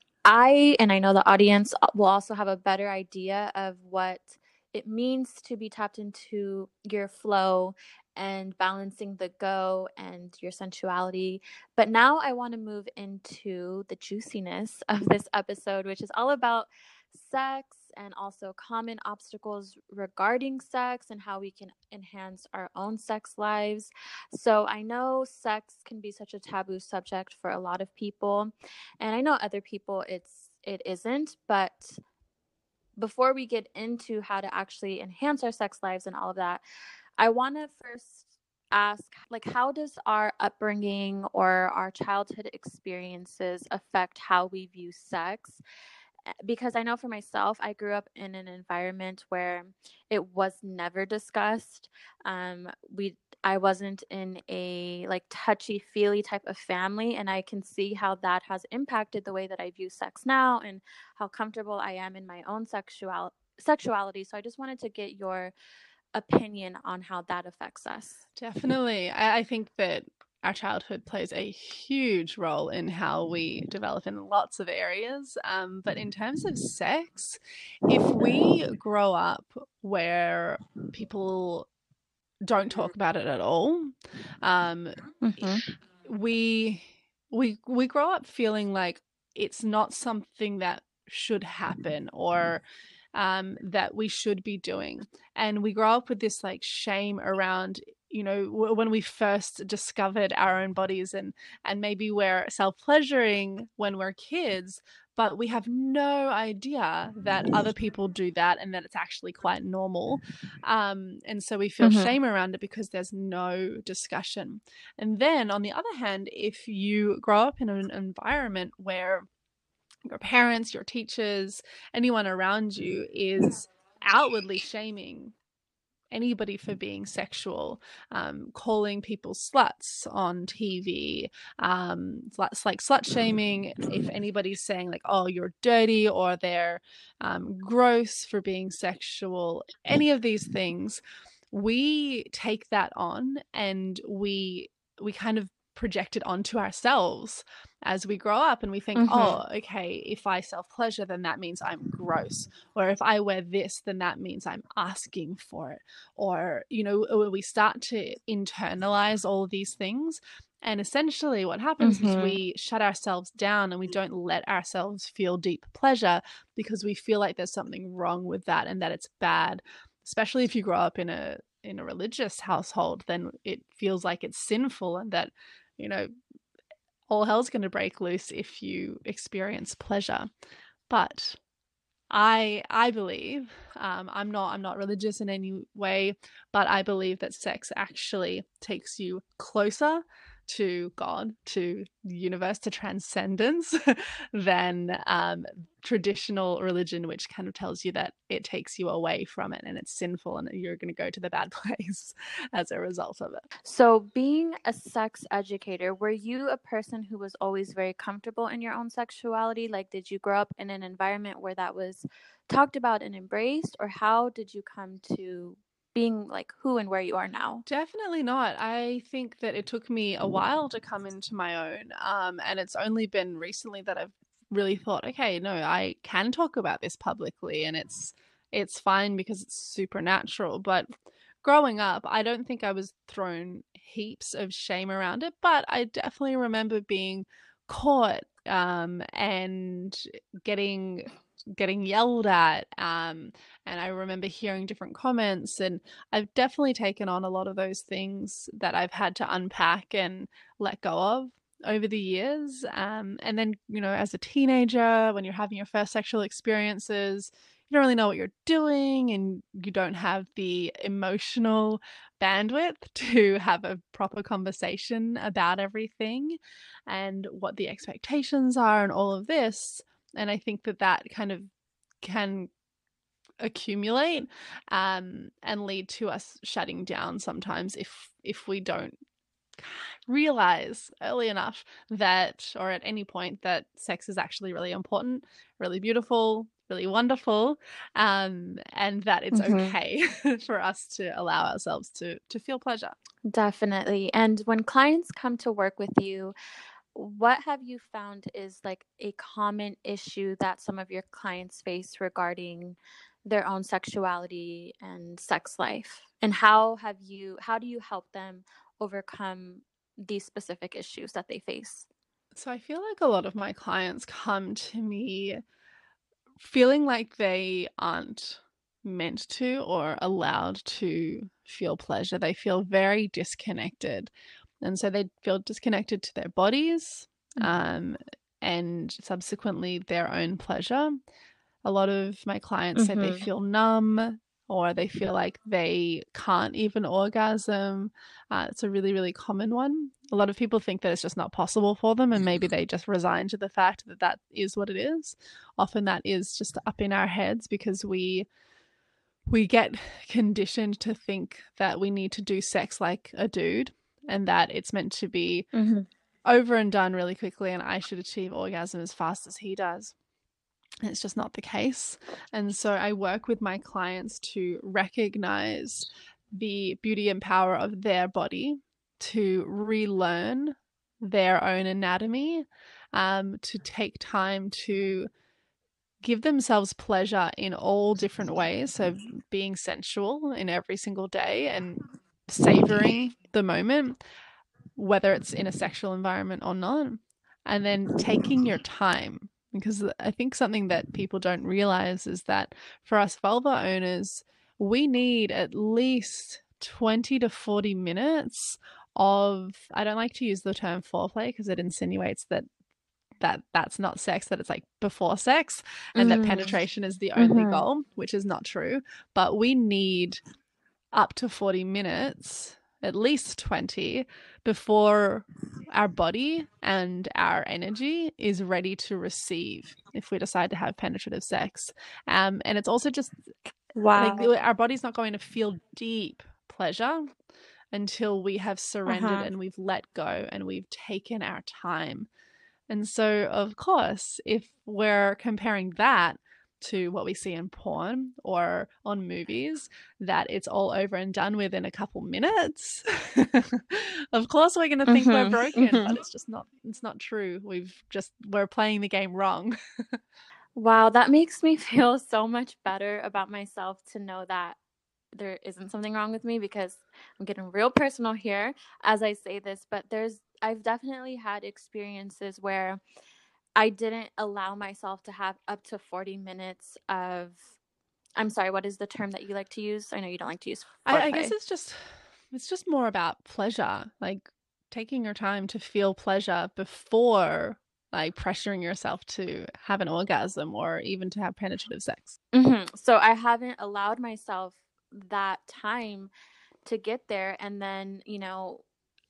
I, and I know the audience will also have a better idea of what it means to be tapped into your flow and balancing the go and your sensuality. But now I want to move into the juiciness of this episode, which is all about sex and also common obstacles regarding sex and how we can enhance our own sex lives. So I know sex can be such a taboo subject for a lot of people, and I know other people it's it isn't. But before we get into how to actually enhance our sex lives and all of that, I want to first ask, like, how does our upbringing or our childhood experiences affect how we view sex? Because I know for myself, I grew up in an environment where it was never discussed. Um, we, I wasn't in a like touchy-feely type of family, and I can see how that has impacted the way that I view sex now and how comfortable I am in my own sexual sexuality. So I just wanted to get your opinion on how that affects us. Definitely. I, I think that our childhood plays a huge role in how we develop in lots of areas. Um, but in terms of sex, if we grow up where people don't talk about it at all. Um, Mm-hmm. we we we grow up feeling like it's not something that should happen or um, that we should be doing, and we grow up with this like shame around, you know, w- when we first discovered our own bodies, and and maybe we're self-pleasuring when we're kids, but we have no idea that other people do that and that it's actually quite normal. Um, and so we feel Mm-hmm. shame around it because there's no discussion. And then on the other hand, if you grow up in an environment where your parents, your teachers, anyone around you is outwardly shaming anybody for being sexual, um, calling people sluts on T V. Um, it's like slut shaming. If anybody's saying like, oh, you're dirty, or they're um, gross for being sexual, any of these things, we take that on and we we kind of project it onto ourselves as we grow up, and we think, Mm-hmm. oh, okay, if I self-pleasure, then that means I'm gross, or if I wear this, then that means I'm asking for it, or, you know, we start to internalize all of these things. And essentially what happens Mm-hmm. is we shut ourselves down and we don't let ourselves feel deep pleasure because we feel like there's something wrong with that and that it's bad. Especially if you grow up in a in a religious household, then it feels like it's sinful and that, you know, all hell's going to break loose if you experience pleasure. But I I believe, um, I'm not I'm not religious in any way, but I believe that sex actually takes you closer to God, to the universe, to transcendence than um, traditional religion, which kind of tells you that it takes you away from it and it's sinful and you're going to go to the bad place as a result of it. So, being a sex educator, were you a person who was always very comfortable in your own sexuality? Like, did you grow up in an environment where that was talked about and embraced, or how did you come to being like who and where you are now? Definitely not. I think that it took me a while to come into my own. Um, and it's only been recently that I've really thought, okay, no, I can talk about this publicly and it's it's fine because it's supernatural. But growing up, I don't think I was thrown heaps of shame around it, but I definitely remember being caught um, and getting getting yelled at, um, and I remember hearing different comments, and I've definitely taken on a lot of those things that I've had to unpack and let go of over the years. Um, and then, you know, as a teenager, when you're having your first sexual experiences, you don't really know what you're doing and you don't have the emotional bandwidth to have a proper conversation about everything and what the expectations are and all of this. And I think that that kind of can accumulate um, and lead to us shutting down sometimes if if we don't realize early enough that, or at any point, that sex is actually really important, really beautiful, really wonderful, um, and that it's Mm-hmm. okay for us to allow ourselves to to feel pleasure. Definitely. And when clients come to work with you, what have you found is like a common issue that some of your clients face regarding their own sexuality and sex life? And how have you how do you help them overcome these specific issues that they face? So I feel like a lot of my clients come to me feeling like they aren't meant to or allowed to feel pleasure. They feel very disconnected. And so they feel disconnected to their bodies, um, and subsequently their own pleasure. A lot of my clients say they Mm-hmm. feel numb or they feel like they can't even orgasm. Uh, it's a really, really common one. A lot of people think that it's just not possible for them, and maybe they just resign to the fact that that is what it is. Often that is just up in our heads because we we get conditioned to think that we need to do sex like a dude and that it's meant to be Mm-hmm. over and done really quickly and I should achieve orgasm as fast as he does. And it's just not the case. And so I work with my clients to recognize the beauty and power of their body, to relearn their own anatomy, um, to take time to give themselves pleasure in all different ways. So being sensual in every single day and savoring the moment, whether it's in a sexual environment or not, and then taking your time. Because I think something that people don't realize is that for us vulva owners, we need at least twenty to forty minutes of, I don't like to use the term foreplay because it insinuates that that that's not sex, that it's like before sex, and mm. that penetration is the only mm-hmm. goal, which is not true. But we need up to forty minutes, at least twenty, before our body and our energy is ready to receive if we decide to have penetrative sex. Um, and it's also just, wow, like, our body's not going to feel deep pleasure until we have surrendered uh-huh. and we've let go and we've taken our time. And so, of course, if we're comparing that to what we see in porn or on movies, that it's all over and done with in a couple minutes, of course we're going to think mm-hmm. we're broken, mm-hmm. but it's just not, it's not true. We've just, we're playing the game wrong. Wow, that makes me feel so much better about myself to know that there isn't something wrong with me, because I'm getting real personal here as I say this, but there's, I've definitely had experiences where I didn't allow myself to have up to forty minutes of, I'm sorry, what is the term that you like to use? I know you don't like to use foreplay. I, I guess it's just, it's just more about pleasure, like taking your time to feel pleasure before like pressuring yourself to have an orgasm or even to have penetrative sex. Mm-hmm. So I haven't allowed myself that time to get there. And then, you know,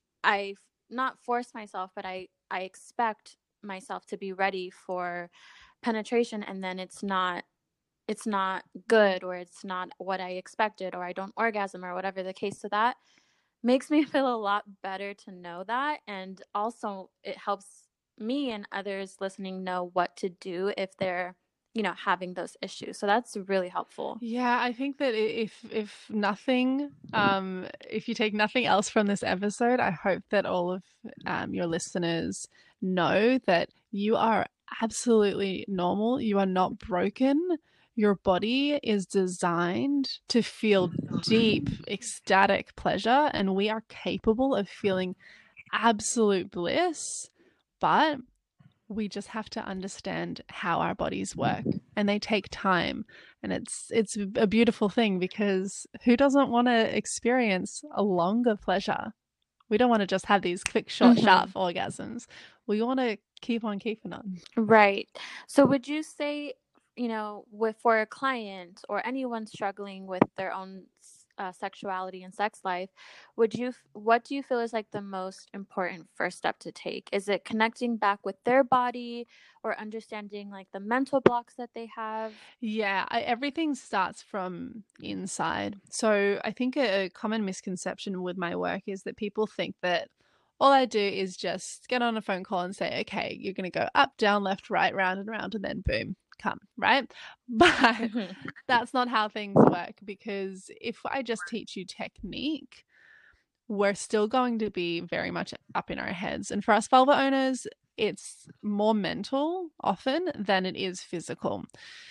I not force myself, but I, I expect myself to be ready for penetration, and then it's not it's not good, or it's not what I expected, or I don't orgasm, or whatever the case. So that makes me feel a lot better to know that, and also it helps me and others listening know what to do if they're, you know, having those issues. So that's really helpful. Yeah, I think that if if nothing, um, if you take nothing else from this episode, I hope that all of um, your listeners know that you are absolutely normal. You are not broken. Your body is designed to feel deep, ecstatic pleasure, and we are capable of feeling absolute bliss, but we just have to understand how our bodies work, and they take time. And it's it's a beautiful thing, because who doesn't want to experience a longer pleasure? We don't want to just have these quick, short, mm-hmm. sharp orgasms. We want to keep on keeping on. Right. So would you say, you know, with for a client or anyone struggling with their own uh, sexuality and sex life, would you, what do you feel is like the most important first step to take? Is it connecting back with their body, or understanding like the mental blocks that they have? Yeah, I, everything starts from inside. So I think a, a common misconception with my work is that people think that all I do is just get on a phone call and say, okay, you're going to go up, down, left, right, round and round, and then boom, come, right? But mm-hmm. that's not how things work, because if I just teach you technique, we're still going to be very much up in our heads. And for us vulva owners, it's more mental often than it is physical.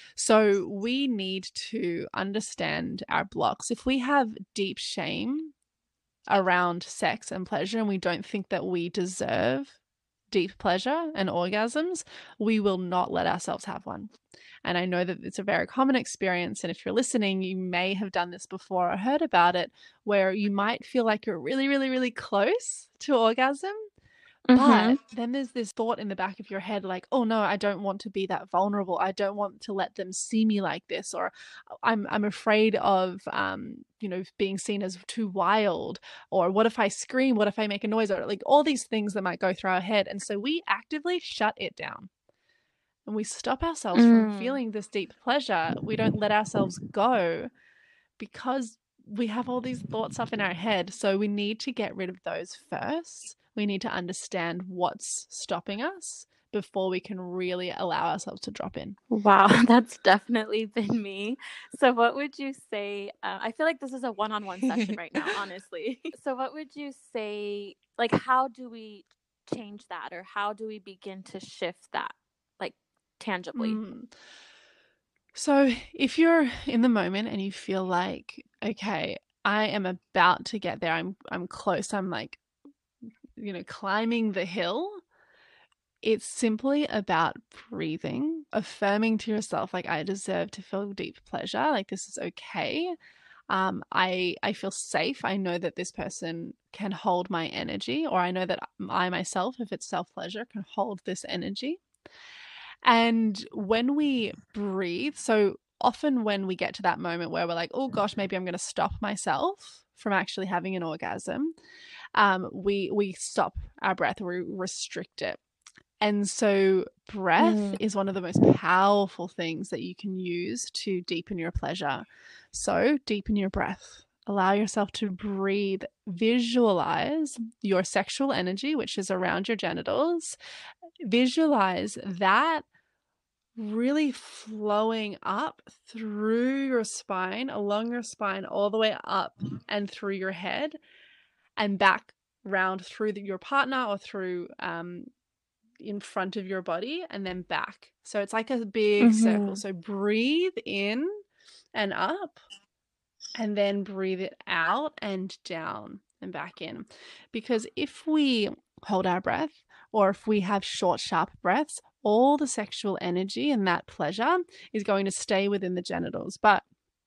So we need to understand our blocks. If we have deep shame around sex and pleasure, and we don't think that we deserve deep pleasure and orgasms, we will not let ourselves have one. And I know that it's a very common experience, and if you're listening, you may have done this before or heard about it, where you might feel like you're really, really, really close to orgasm, mm-hmm. but then there's this thought in the back of your head like, oh no, I don't want to be that vulnerable. I don't want to let them see me like this, or I'm I'm afraid of um you know being seen as too wild, or what if I scream, what if I make a noise, or like all these things that might go through our head. And so we actively shut it down, and we stop ourselves mm. from feeling this deep pleasure. We don't let ourselves go because we have all these thoughts up in our head. So we need to get rid of those first. We need to understand what's stopping us before we can really allow ourselves to drop in. Wow, that's definitely been me. So what would you say, uh, I feel like this is a one-on-one session right now, honestly. So what would you say, like, how do we change that, or how do we begin to shift that, like, tangibly? Mm. So if you're in the moment and you feel like, okay, I am about to get there. I'm I'm close. I'm like, you know, climbing the hill. It's simply about breathing, affirming to yourself, like, I deserve to feel deep pleasure. Like, this is okay. Um, I I feel safe. I know that this person can hold my energy, or I know that I myself, if it's self-pleasure, can hold this energy. And when we breathe, so often when we get to that moment where we're like, oh gosh, maybe I'm going to stop myself from actually having an orgasm, um, we we stop our breath, we restrict it. And so breath Mm. is one of the most powerful things that you can use to deepen your pleasure. So deepen your breath. Allow yourself to breathe. Visualize your sexual energy, which is around your genitals. Visualize that really flowing up through your spine, along your spine, all the way up and through your head and back round through the, your partner or through um, in front of your body and then back. So it's like a big Mm-hmm. circle. So breathe in and up and then breathe it out and down and back in. Because if we hold our breath or if we have short, sharp breaths, all the sexual energy and that pleasure is going to stay within the genitals. But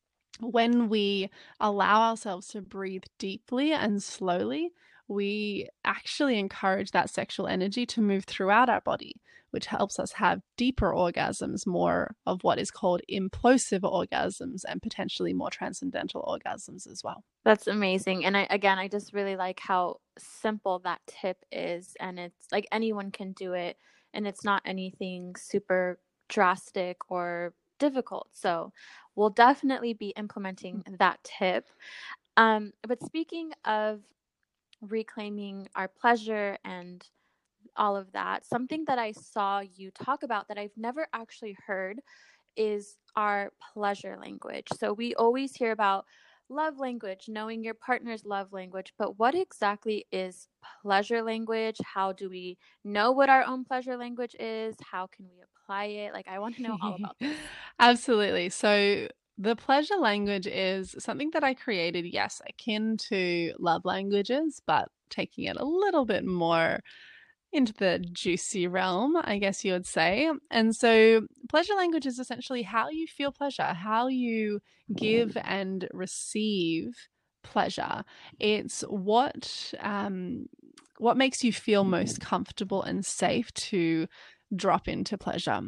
when we allow ourselves to breathe deeply and slowly, we actually encourage that sexual energy to move throughout our body, which helps us have deeper orgasms, more of what is called implosive orgasms, and potentially more transcendental orgasms as well. That's amazing. And I, again, I just really like how simple that tip is. And it's like anyone can do it. And it's not anything super drastic or difficult. So we'll definitely be implementing that tip. Um, but speaking of reclaiming our pleasure and all of that, something that I saw you talk about that I've never actually heard is our pleasure language. So we always hear about love language, knowing your partner's love language, but what exactly is pleasure language? How do we know what our own pleasure language is? How can we apply it? Like, I want to know all about this. Absolutely. So the pleasure language is something that I created, yes, akin to love languages, but taking it a little bit more into the juicy realm, I guess you would say. And so pleasure language is essentially how you feel pleasure, how you give and receive pleasure. It's what um, what makes you feel most comfortable and safe to drop into pleasure.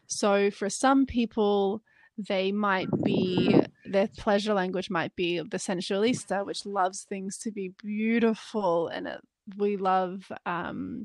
So for some people, they might be, their pleasure language might be the sensualista, which loves things to be beautiful, and it, we love um,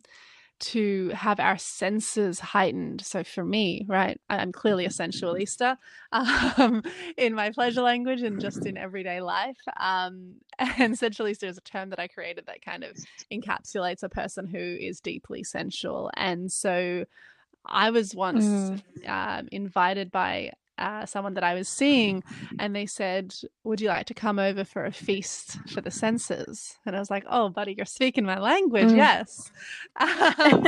to have our senses heightened. So for me, right, I'm clearly a sensualista um, in my pleasure language and just in everyday life. Um, and sensualista is a term that I created that kind of encapsulates a person who is deeply sensual. And so I was once mm. um, invited by Uh, someone that I was seeing, and they said, would you like to come over for a feast for the senses? And I was like, oh, buddy, you're speaking my language. Mm. Yes. Um,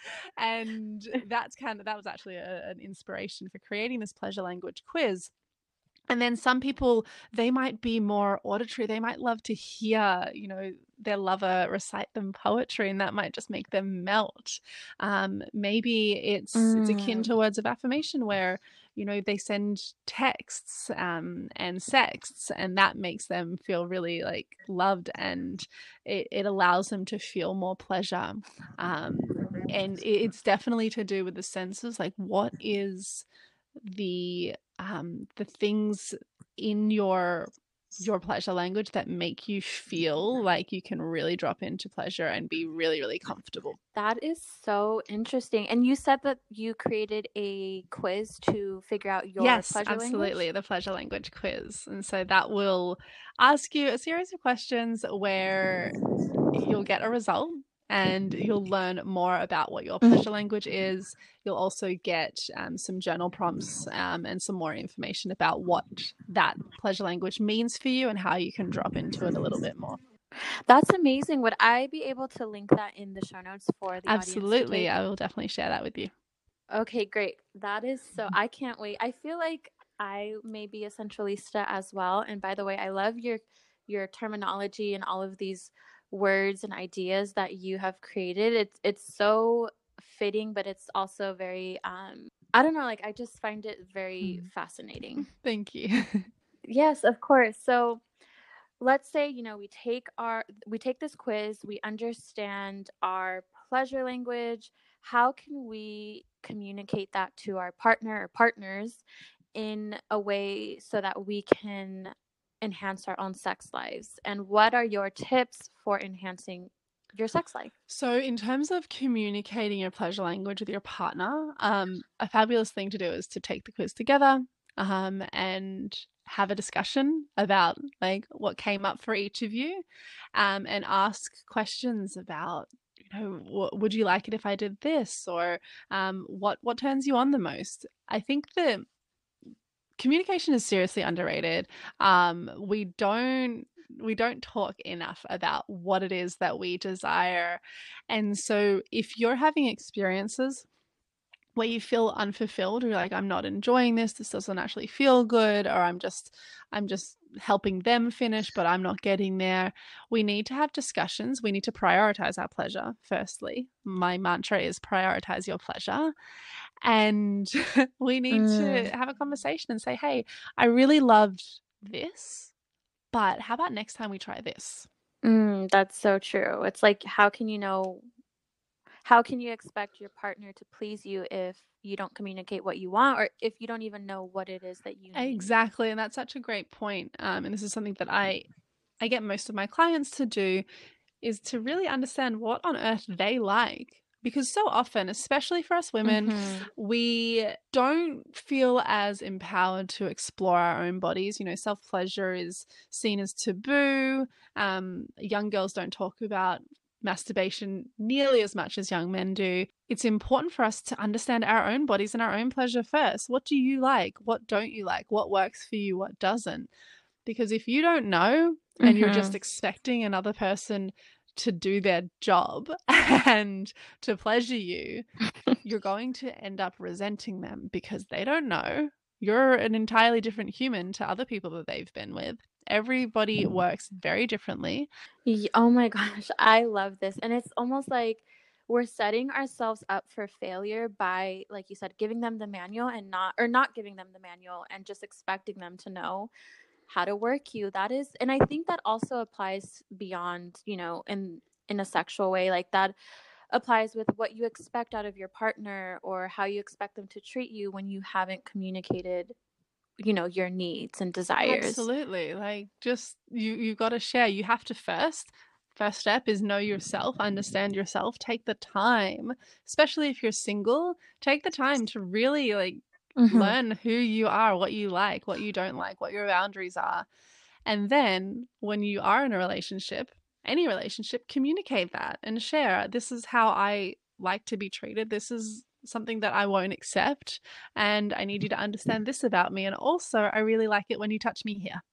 and that's kind of, that was actually a, an inspiration for creating this pleasure language quiz. And then some people, they might be more auditory. They might love to hear, you know, their lover recite them poetry, and that might just make them melt. Um, maybe it's mm. it's akin to words of affirmation where, you know, they send texts um, and sexts, and that makes them feel really like loved, and it, it allows them to feel more pleasure. Um, and it's definitely to do with the senses. Like, what is the um the things in your your pleasure language that make you feel like you can really drop into pleasure and be really, really comfortable? That is so interesting. And you said that you created a quiz to figure out your yes, pleasure language? Yes, absolutely, the pleasure language quiz. And so that will ask you a series of questions where you'll get a result, and you'll learn more about what your pleasure language is. You'll also get um, some journal prompts um, and some more information about what that pleasure language means for you and how you can drop into it a little bit more. That's amazing. Would I be able to link that in the show notes for the Absolutely. audience? I will definitely share that with you. Okay, great. That is so, I can't wait. I feel like I may be a sensualista as well. And by the way, I love your your terminology and all of these words and ideas that you have created. It's it's so fitting, but it's also very um I don't know, like I just find it very Mm. fascinating. Thank you. Yes, of course. So let's say, you know, we take our we take this quiz, we understand our pleasure language. How can we communicate that to our partner or partners in a way so that we can enhance our own sex lives? And what are your tips for enhancing your sex life? So, in terms of communicating your pleasure language with your partner, um, a fabulous thing to do is to take the quiz together, um, and have a discussion about like what came up for each of you, um, and ask questions about, you know, what, would you like it if I did this, or um, what what turns you on the most? I think that communication is seriously underrated. Um, we don't we don't talk enough about what it is that we desire. And so if you're having experiences where you feel unfulfilled, or you're like, I'm not enjoying this, this doesn't actually feel good, or I'm just I'm just helping them finish, but I'm not getting there. We need to have discussions. We need to prioritize our pleasure. Firstly, my mantra is prioritize your pleasure. And we need to Mm, have a conversation and say, hey, I really loved this, but how about next time we try this? mm, that's so true. It's like, how can you know, how can you expect your partner to please you if you don't communicate what you want or if you don't even know what it is that you need? Exactly. And that's such a great point. Um, and this is something that I I get most of my clients to do, is to really understand what on earth they like. Because so often, especially for us women, Mm-hmm. we don't feel as empowered to explore our own bodies. You know, self pleasure is seen as taboo. Um, young girls don't talk about masturbation nearly as much as young men do. It's important for us to understand our own bodies and our own pleasure first. What do you like? What don't you like? What works for you? What doesn't? Because if you don't know and you're just Mm-hmm. expecting another person to do their job and to pleasure you, you're going to end up resenting them because they don't know. You're an entirely different human to other people that they've been with. Everybody works very differently. Ye- Oh my gosh, I love this. And it's almost like we're setting ourselves up for failure by, like you said, giving them the manual and not, or not giving them the manual and just expecting them to know how to work you. That is, and I think that also applies beyond, you know, in in a sexual way. Like that applies with what you expect out of your partner or how you expect them to treat you when you haven't communicated, you know, your needs and desires. Absolutely. Like just you you got to share. You have to first first step is know yourself, understand yourself, take the time, especially if you're single, take the time to really like Mm-hmm. learn who you are, what you like, what you don't like, what your boundaries are. And then when you are in a relationship, any relationship, communicate that and share. This is how I like to be treated. This is something that I won't accept. And I need you to understand this about me. And also, I really like it when you touch me here.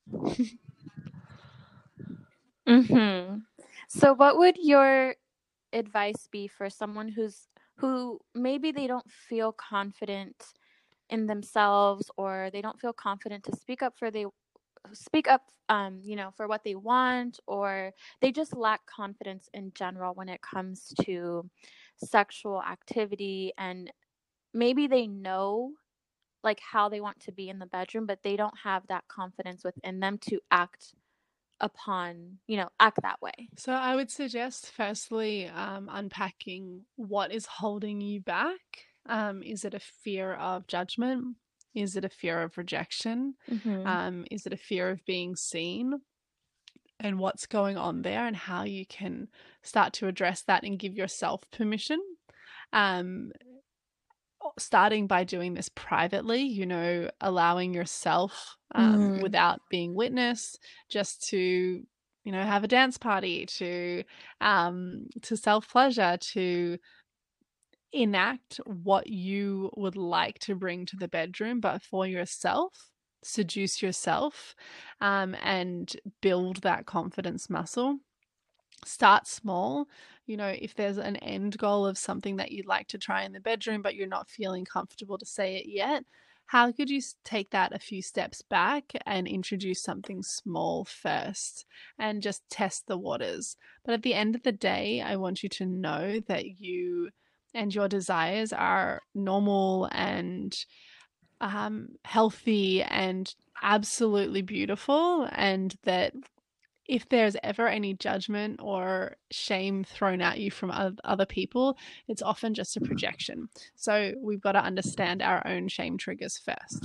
Mm-hmm. So what would your advice be for someone who's who maybe they don't feel confident in themselves or they don't feel confident to speak up for they speak up um you know for what they want, or they just lack confidence in general when it comes to sexual activity, and maybe they know like how they want to be in the bedroom but they don't have that confidence within them to act upon, you know, act that way. So I would suggest, firstly, um, unpacking what is holding you back. Um, is it a fear of judgment? Is it a fear of rejection? Mm-hmm. Um, is it a fear of being seen? And what's going on there, and how you can start to address that and give yourself permission. Um, starting by doing this privately, you know, allowing yourself, um, Mm. without being witnessed, just to, you know, have a dance party, to um, to self pleasure, to enact what you would like to bring to the bedroom, but for yourself, seduce yourself, um, and build that confidence muscle. Start small. You know, if there's an end goal of something that you'd like to try in the bedroom, but you're not feeling comfortable to say it yet, how could you s- take that a few steps back and introduce something small first and just test the waters? But at the end of the day, I want you to know that you and your desires are normal and um, healthy and absolutely beautiful, and that if there's ever any judgment or shame thrown at you from oth- other people, it's often just a projection. So we've got to understand our own shame triggers first.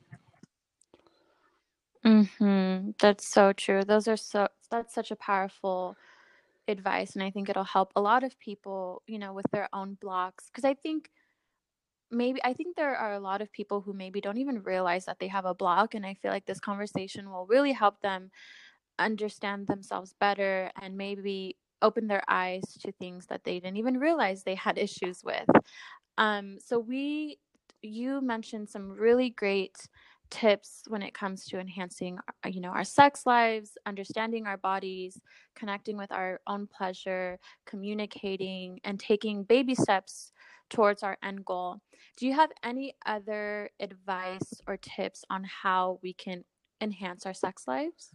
Mm-hmm. That's so true. Those are so, that's such a powerful advice. And I think it'll help a lot of people, you know, with their own blocks. Because I think maybe, I think there are a lot of people who maybe don't even realize that they have a block. And I feel like this conversation will really help them understand themselves better and maybe open their eyes to things that they didn't even realize they had issues with. Um, so we, you mentioned some really great tips when it comes to enhancing, you know, our sex lives, understanding our bodies, connecting with our own pleasure, communicating, and taking baby steps towards our end goal. Do you have any other advice or tips on how we can enhance our sex lives?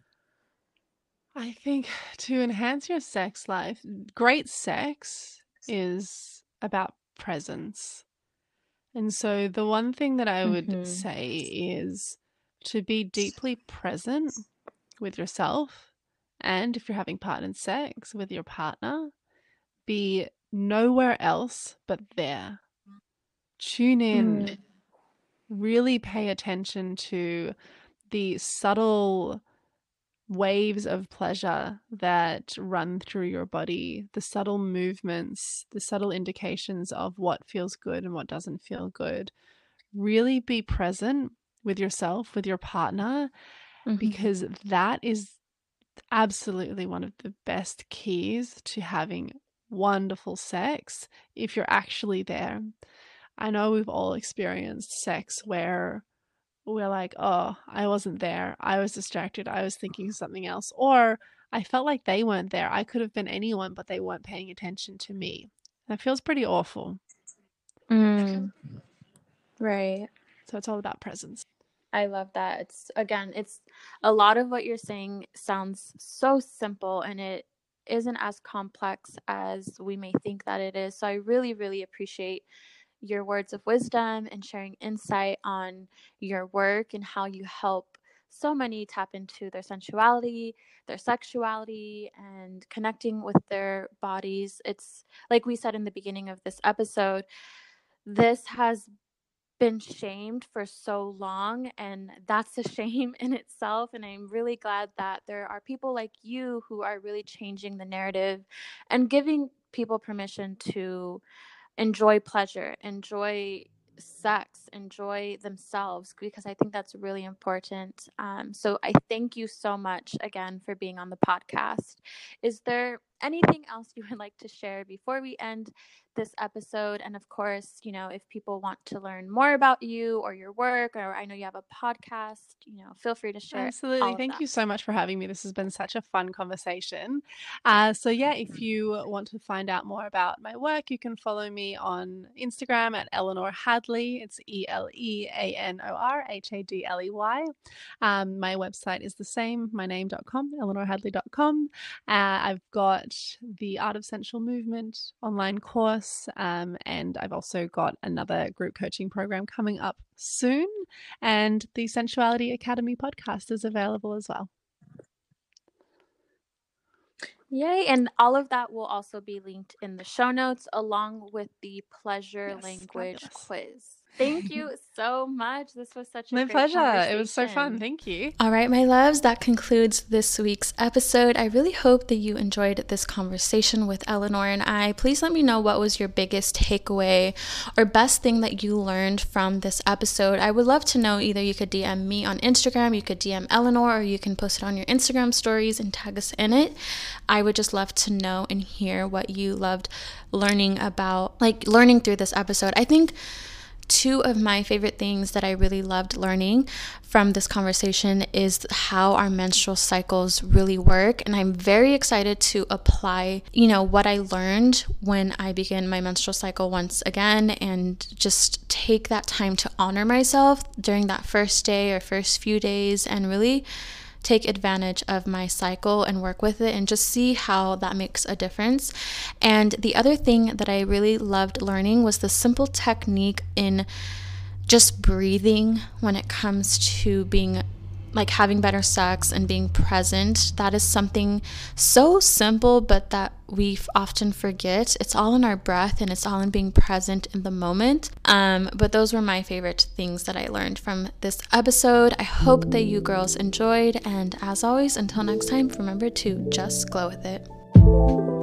I think to enhance your sex life, great sex is about presence. And so the one thing that I would Mm-hmm. say is to be deeply present with yourself, and if you're having partnered sex, with your partner, be nowhere else but there. Tune in. Mm. Really pay attention to the subtle waves of pleasure that run through your body, the subtle movements, the subtle indications of what feels good and what doesn't feel good. Really be present with yourself, with your partner, Mm-hmm. because that is absolutely one of the best keys to having wonderful sex if you're actually there. I know we've all experienced sex where we're like, oh, I wasn't there. I was distracted. I was thinking something else. Or I felt like they weren't there. I could have been anyone, but they weren't paying attention to me. That feels pretty awful. Mm. Right. So it's all about presence. I love that. It's again, it's a lot of what you're saying sounds so simple and it isn't as complex as we may think that it is. So I really, really appreciate your words of wisdom and sharing insight on your work and how you help so many tap into their sensuality, their sexuality, and connecting with their bodies. It's like we said in the beginning of this episode, this has been shamed for so long, and that's a shame in itself. And I'm really glad that there are people like you who are really changing the narrative and giving people permission to enjoy pleasure, enjoy sex, enjoy themselves, because I think that's really important. Um, so I thank you so much again for being on the podcast. Is there anything else you would like to share before we end this episode? And of course, you know, if people want to learn more about you or your work, or I know you have a podcast, you know, feel free to share. Absolutely. Thank you so much for having me. This has been such a fun conversation. Uh, so yeah, if you want to find out more about my work, you can follow me on Instagram at Eleanor Hadley. It's E L E A N O R H A D L E Y. Um, my website is the same, my name dot com, eleanor hadley dot com. Uh, I've got the Art of Sensual Movement online course, um, and I've also got another group coaching program coming up soon, and the Sensuality Academy podcast is available as well. Yay. And all of that will also be linked in the show notes along with the pleasure Yes, language fabulous. quiz. Thank you so much. This was such a My great pleasure. conversation. It was so fun. Thank you. All right, my loves, that concludes this week's episode. I really hope that you enjoyed this conversation with Eleanor and I. Please let me know what was your biggest takeaway or best thing that you learned from this episode. I would love to know. Either you could D M me on Instagram, you could D M Eleanor, or you can post it on your Instagram stories and tag us in it. I would just love to know and hear what you loved learning about, like learning through this episode. I think two of my favorite things that I really loved learning from this conversation is how our menstrual cycles really work. And I'm very excited to apply, you know, what I learned when I begin my menstrual cycle once again, and just take that time to honor myself during that first day or first few days and really take advantage of my cycle and work with it and just see how that makes a difference. And the other thing that I really loved learning was the simple technique in just breathing when it comes to being like having better sex and being present. That is something so simple, but that we often forget. It's all in our breath and it's all in being present in the moment. Um, but those were my favorite things that I learned from this episode. I hope that you girls enjoyed. And as always, until next time, remember to just glow with it.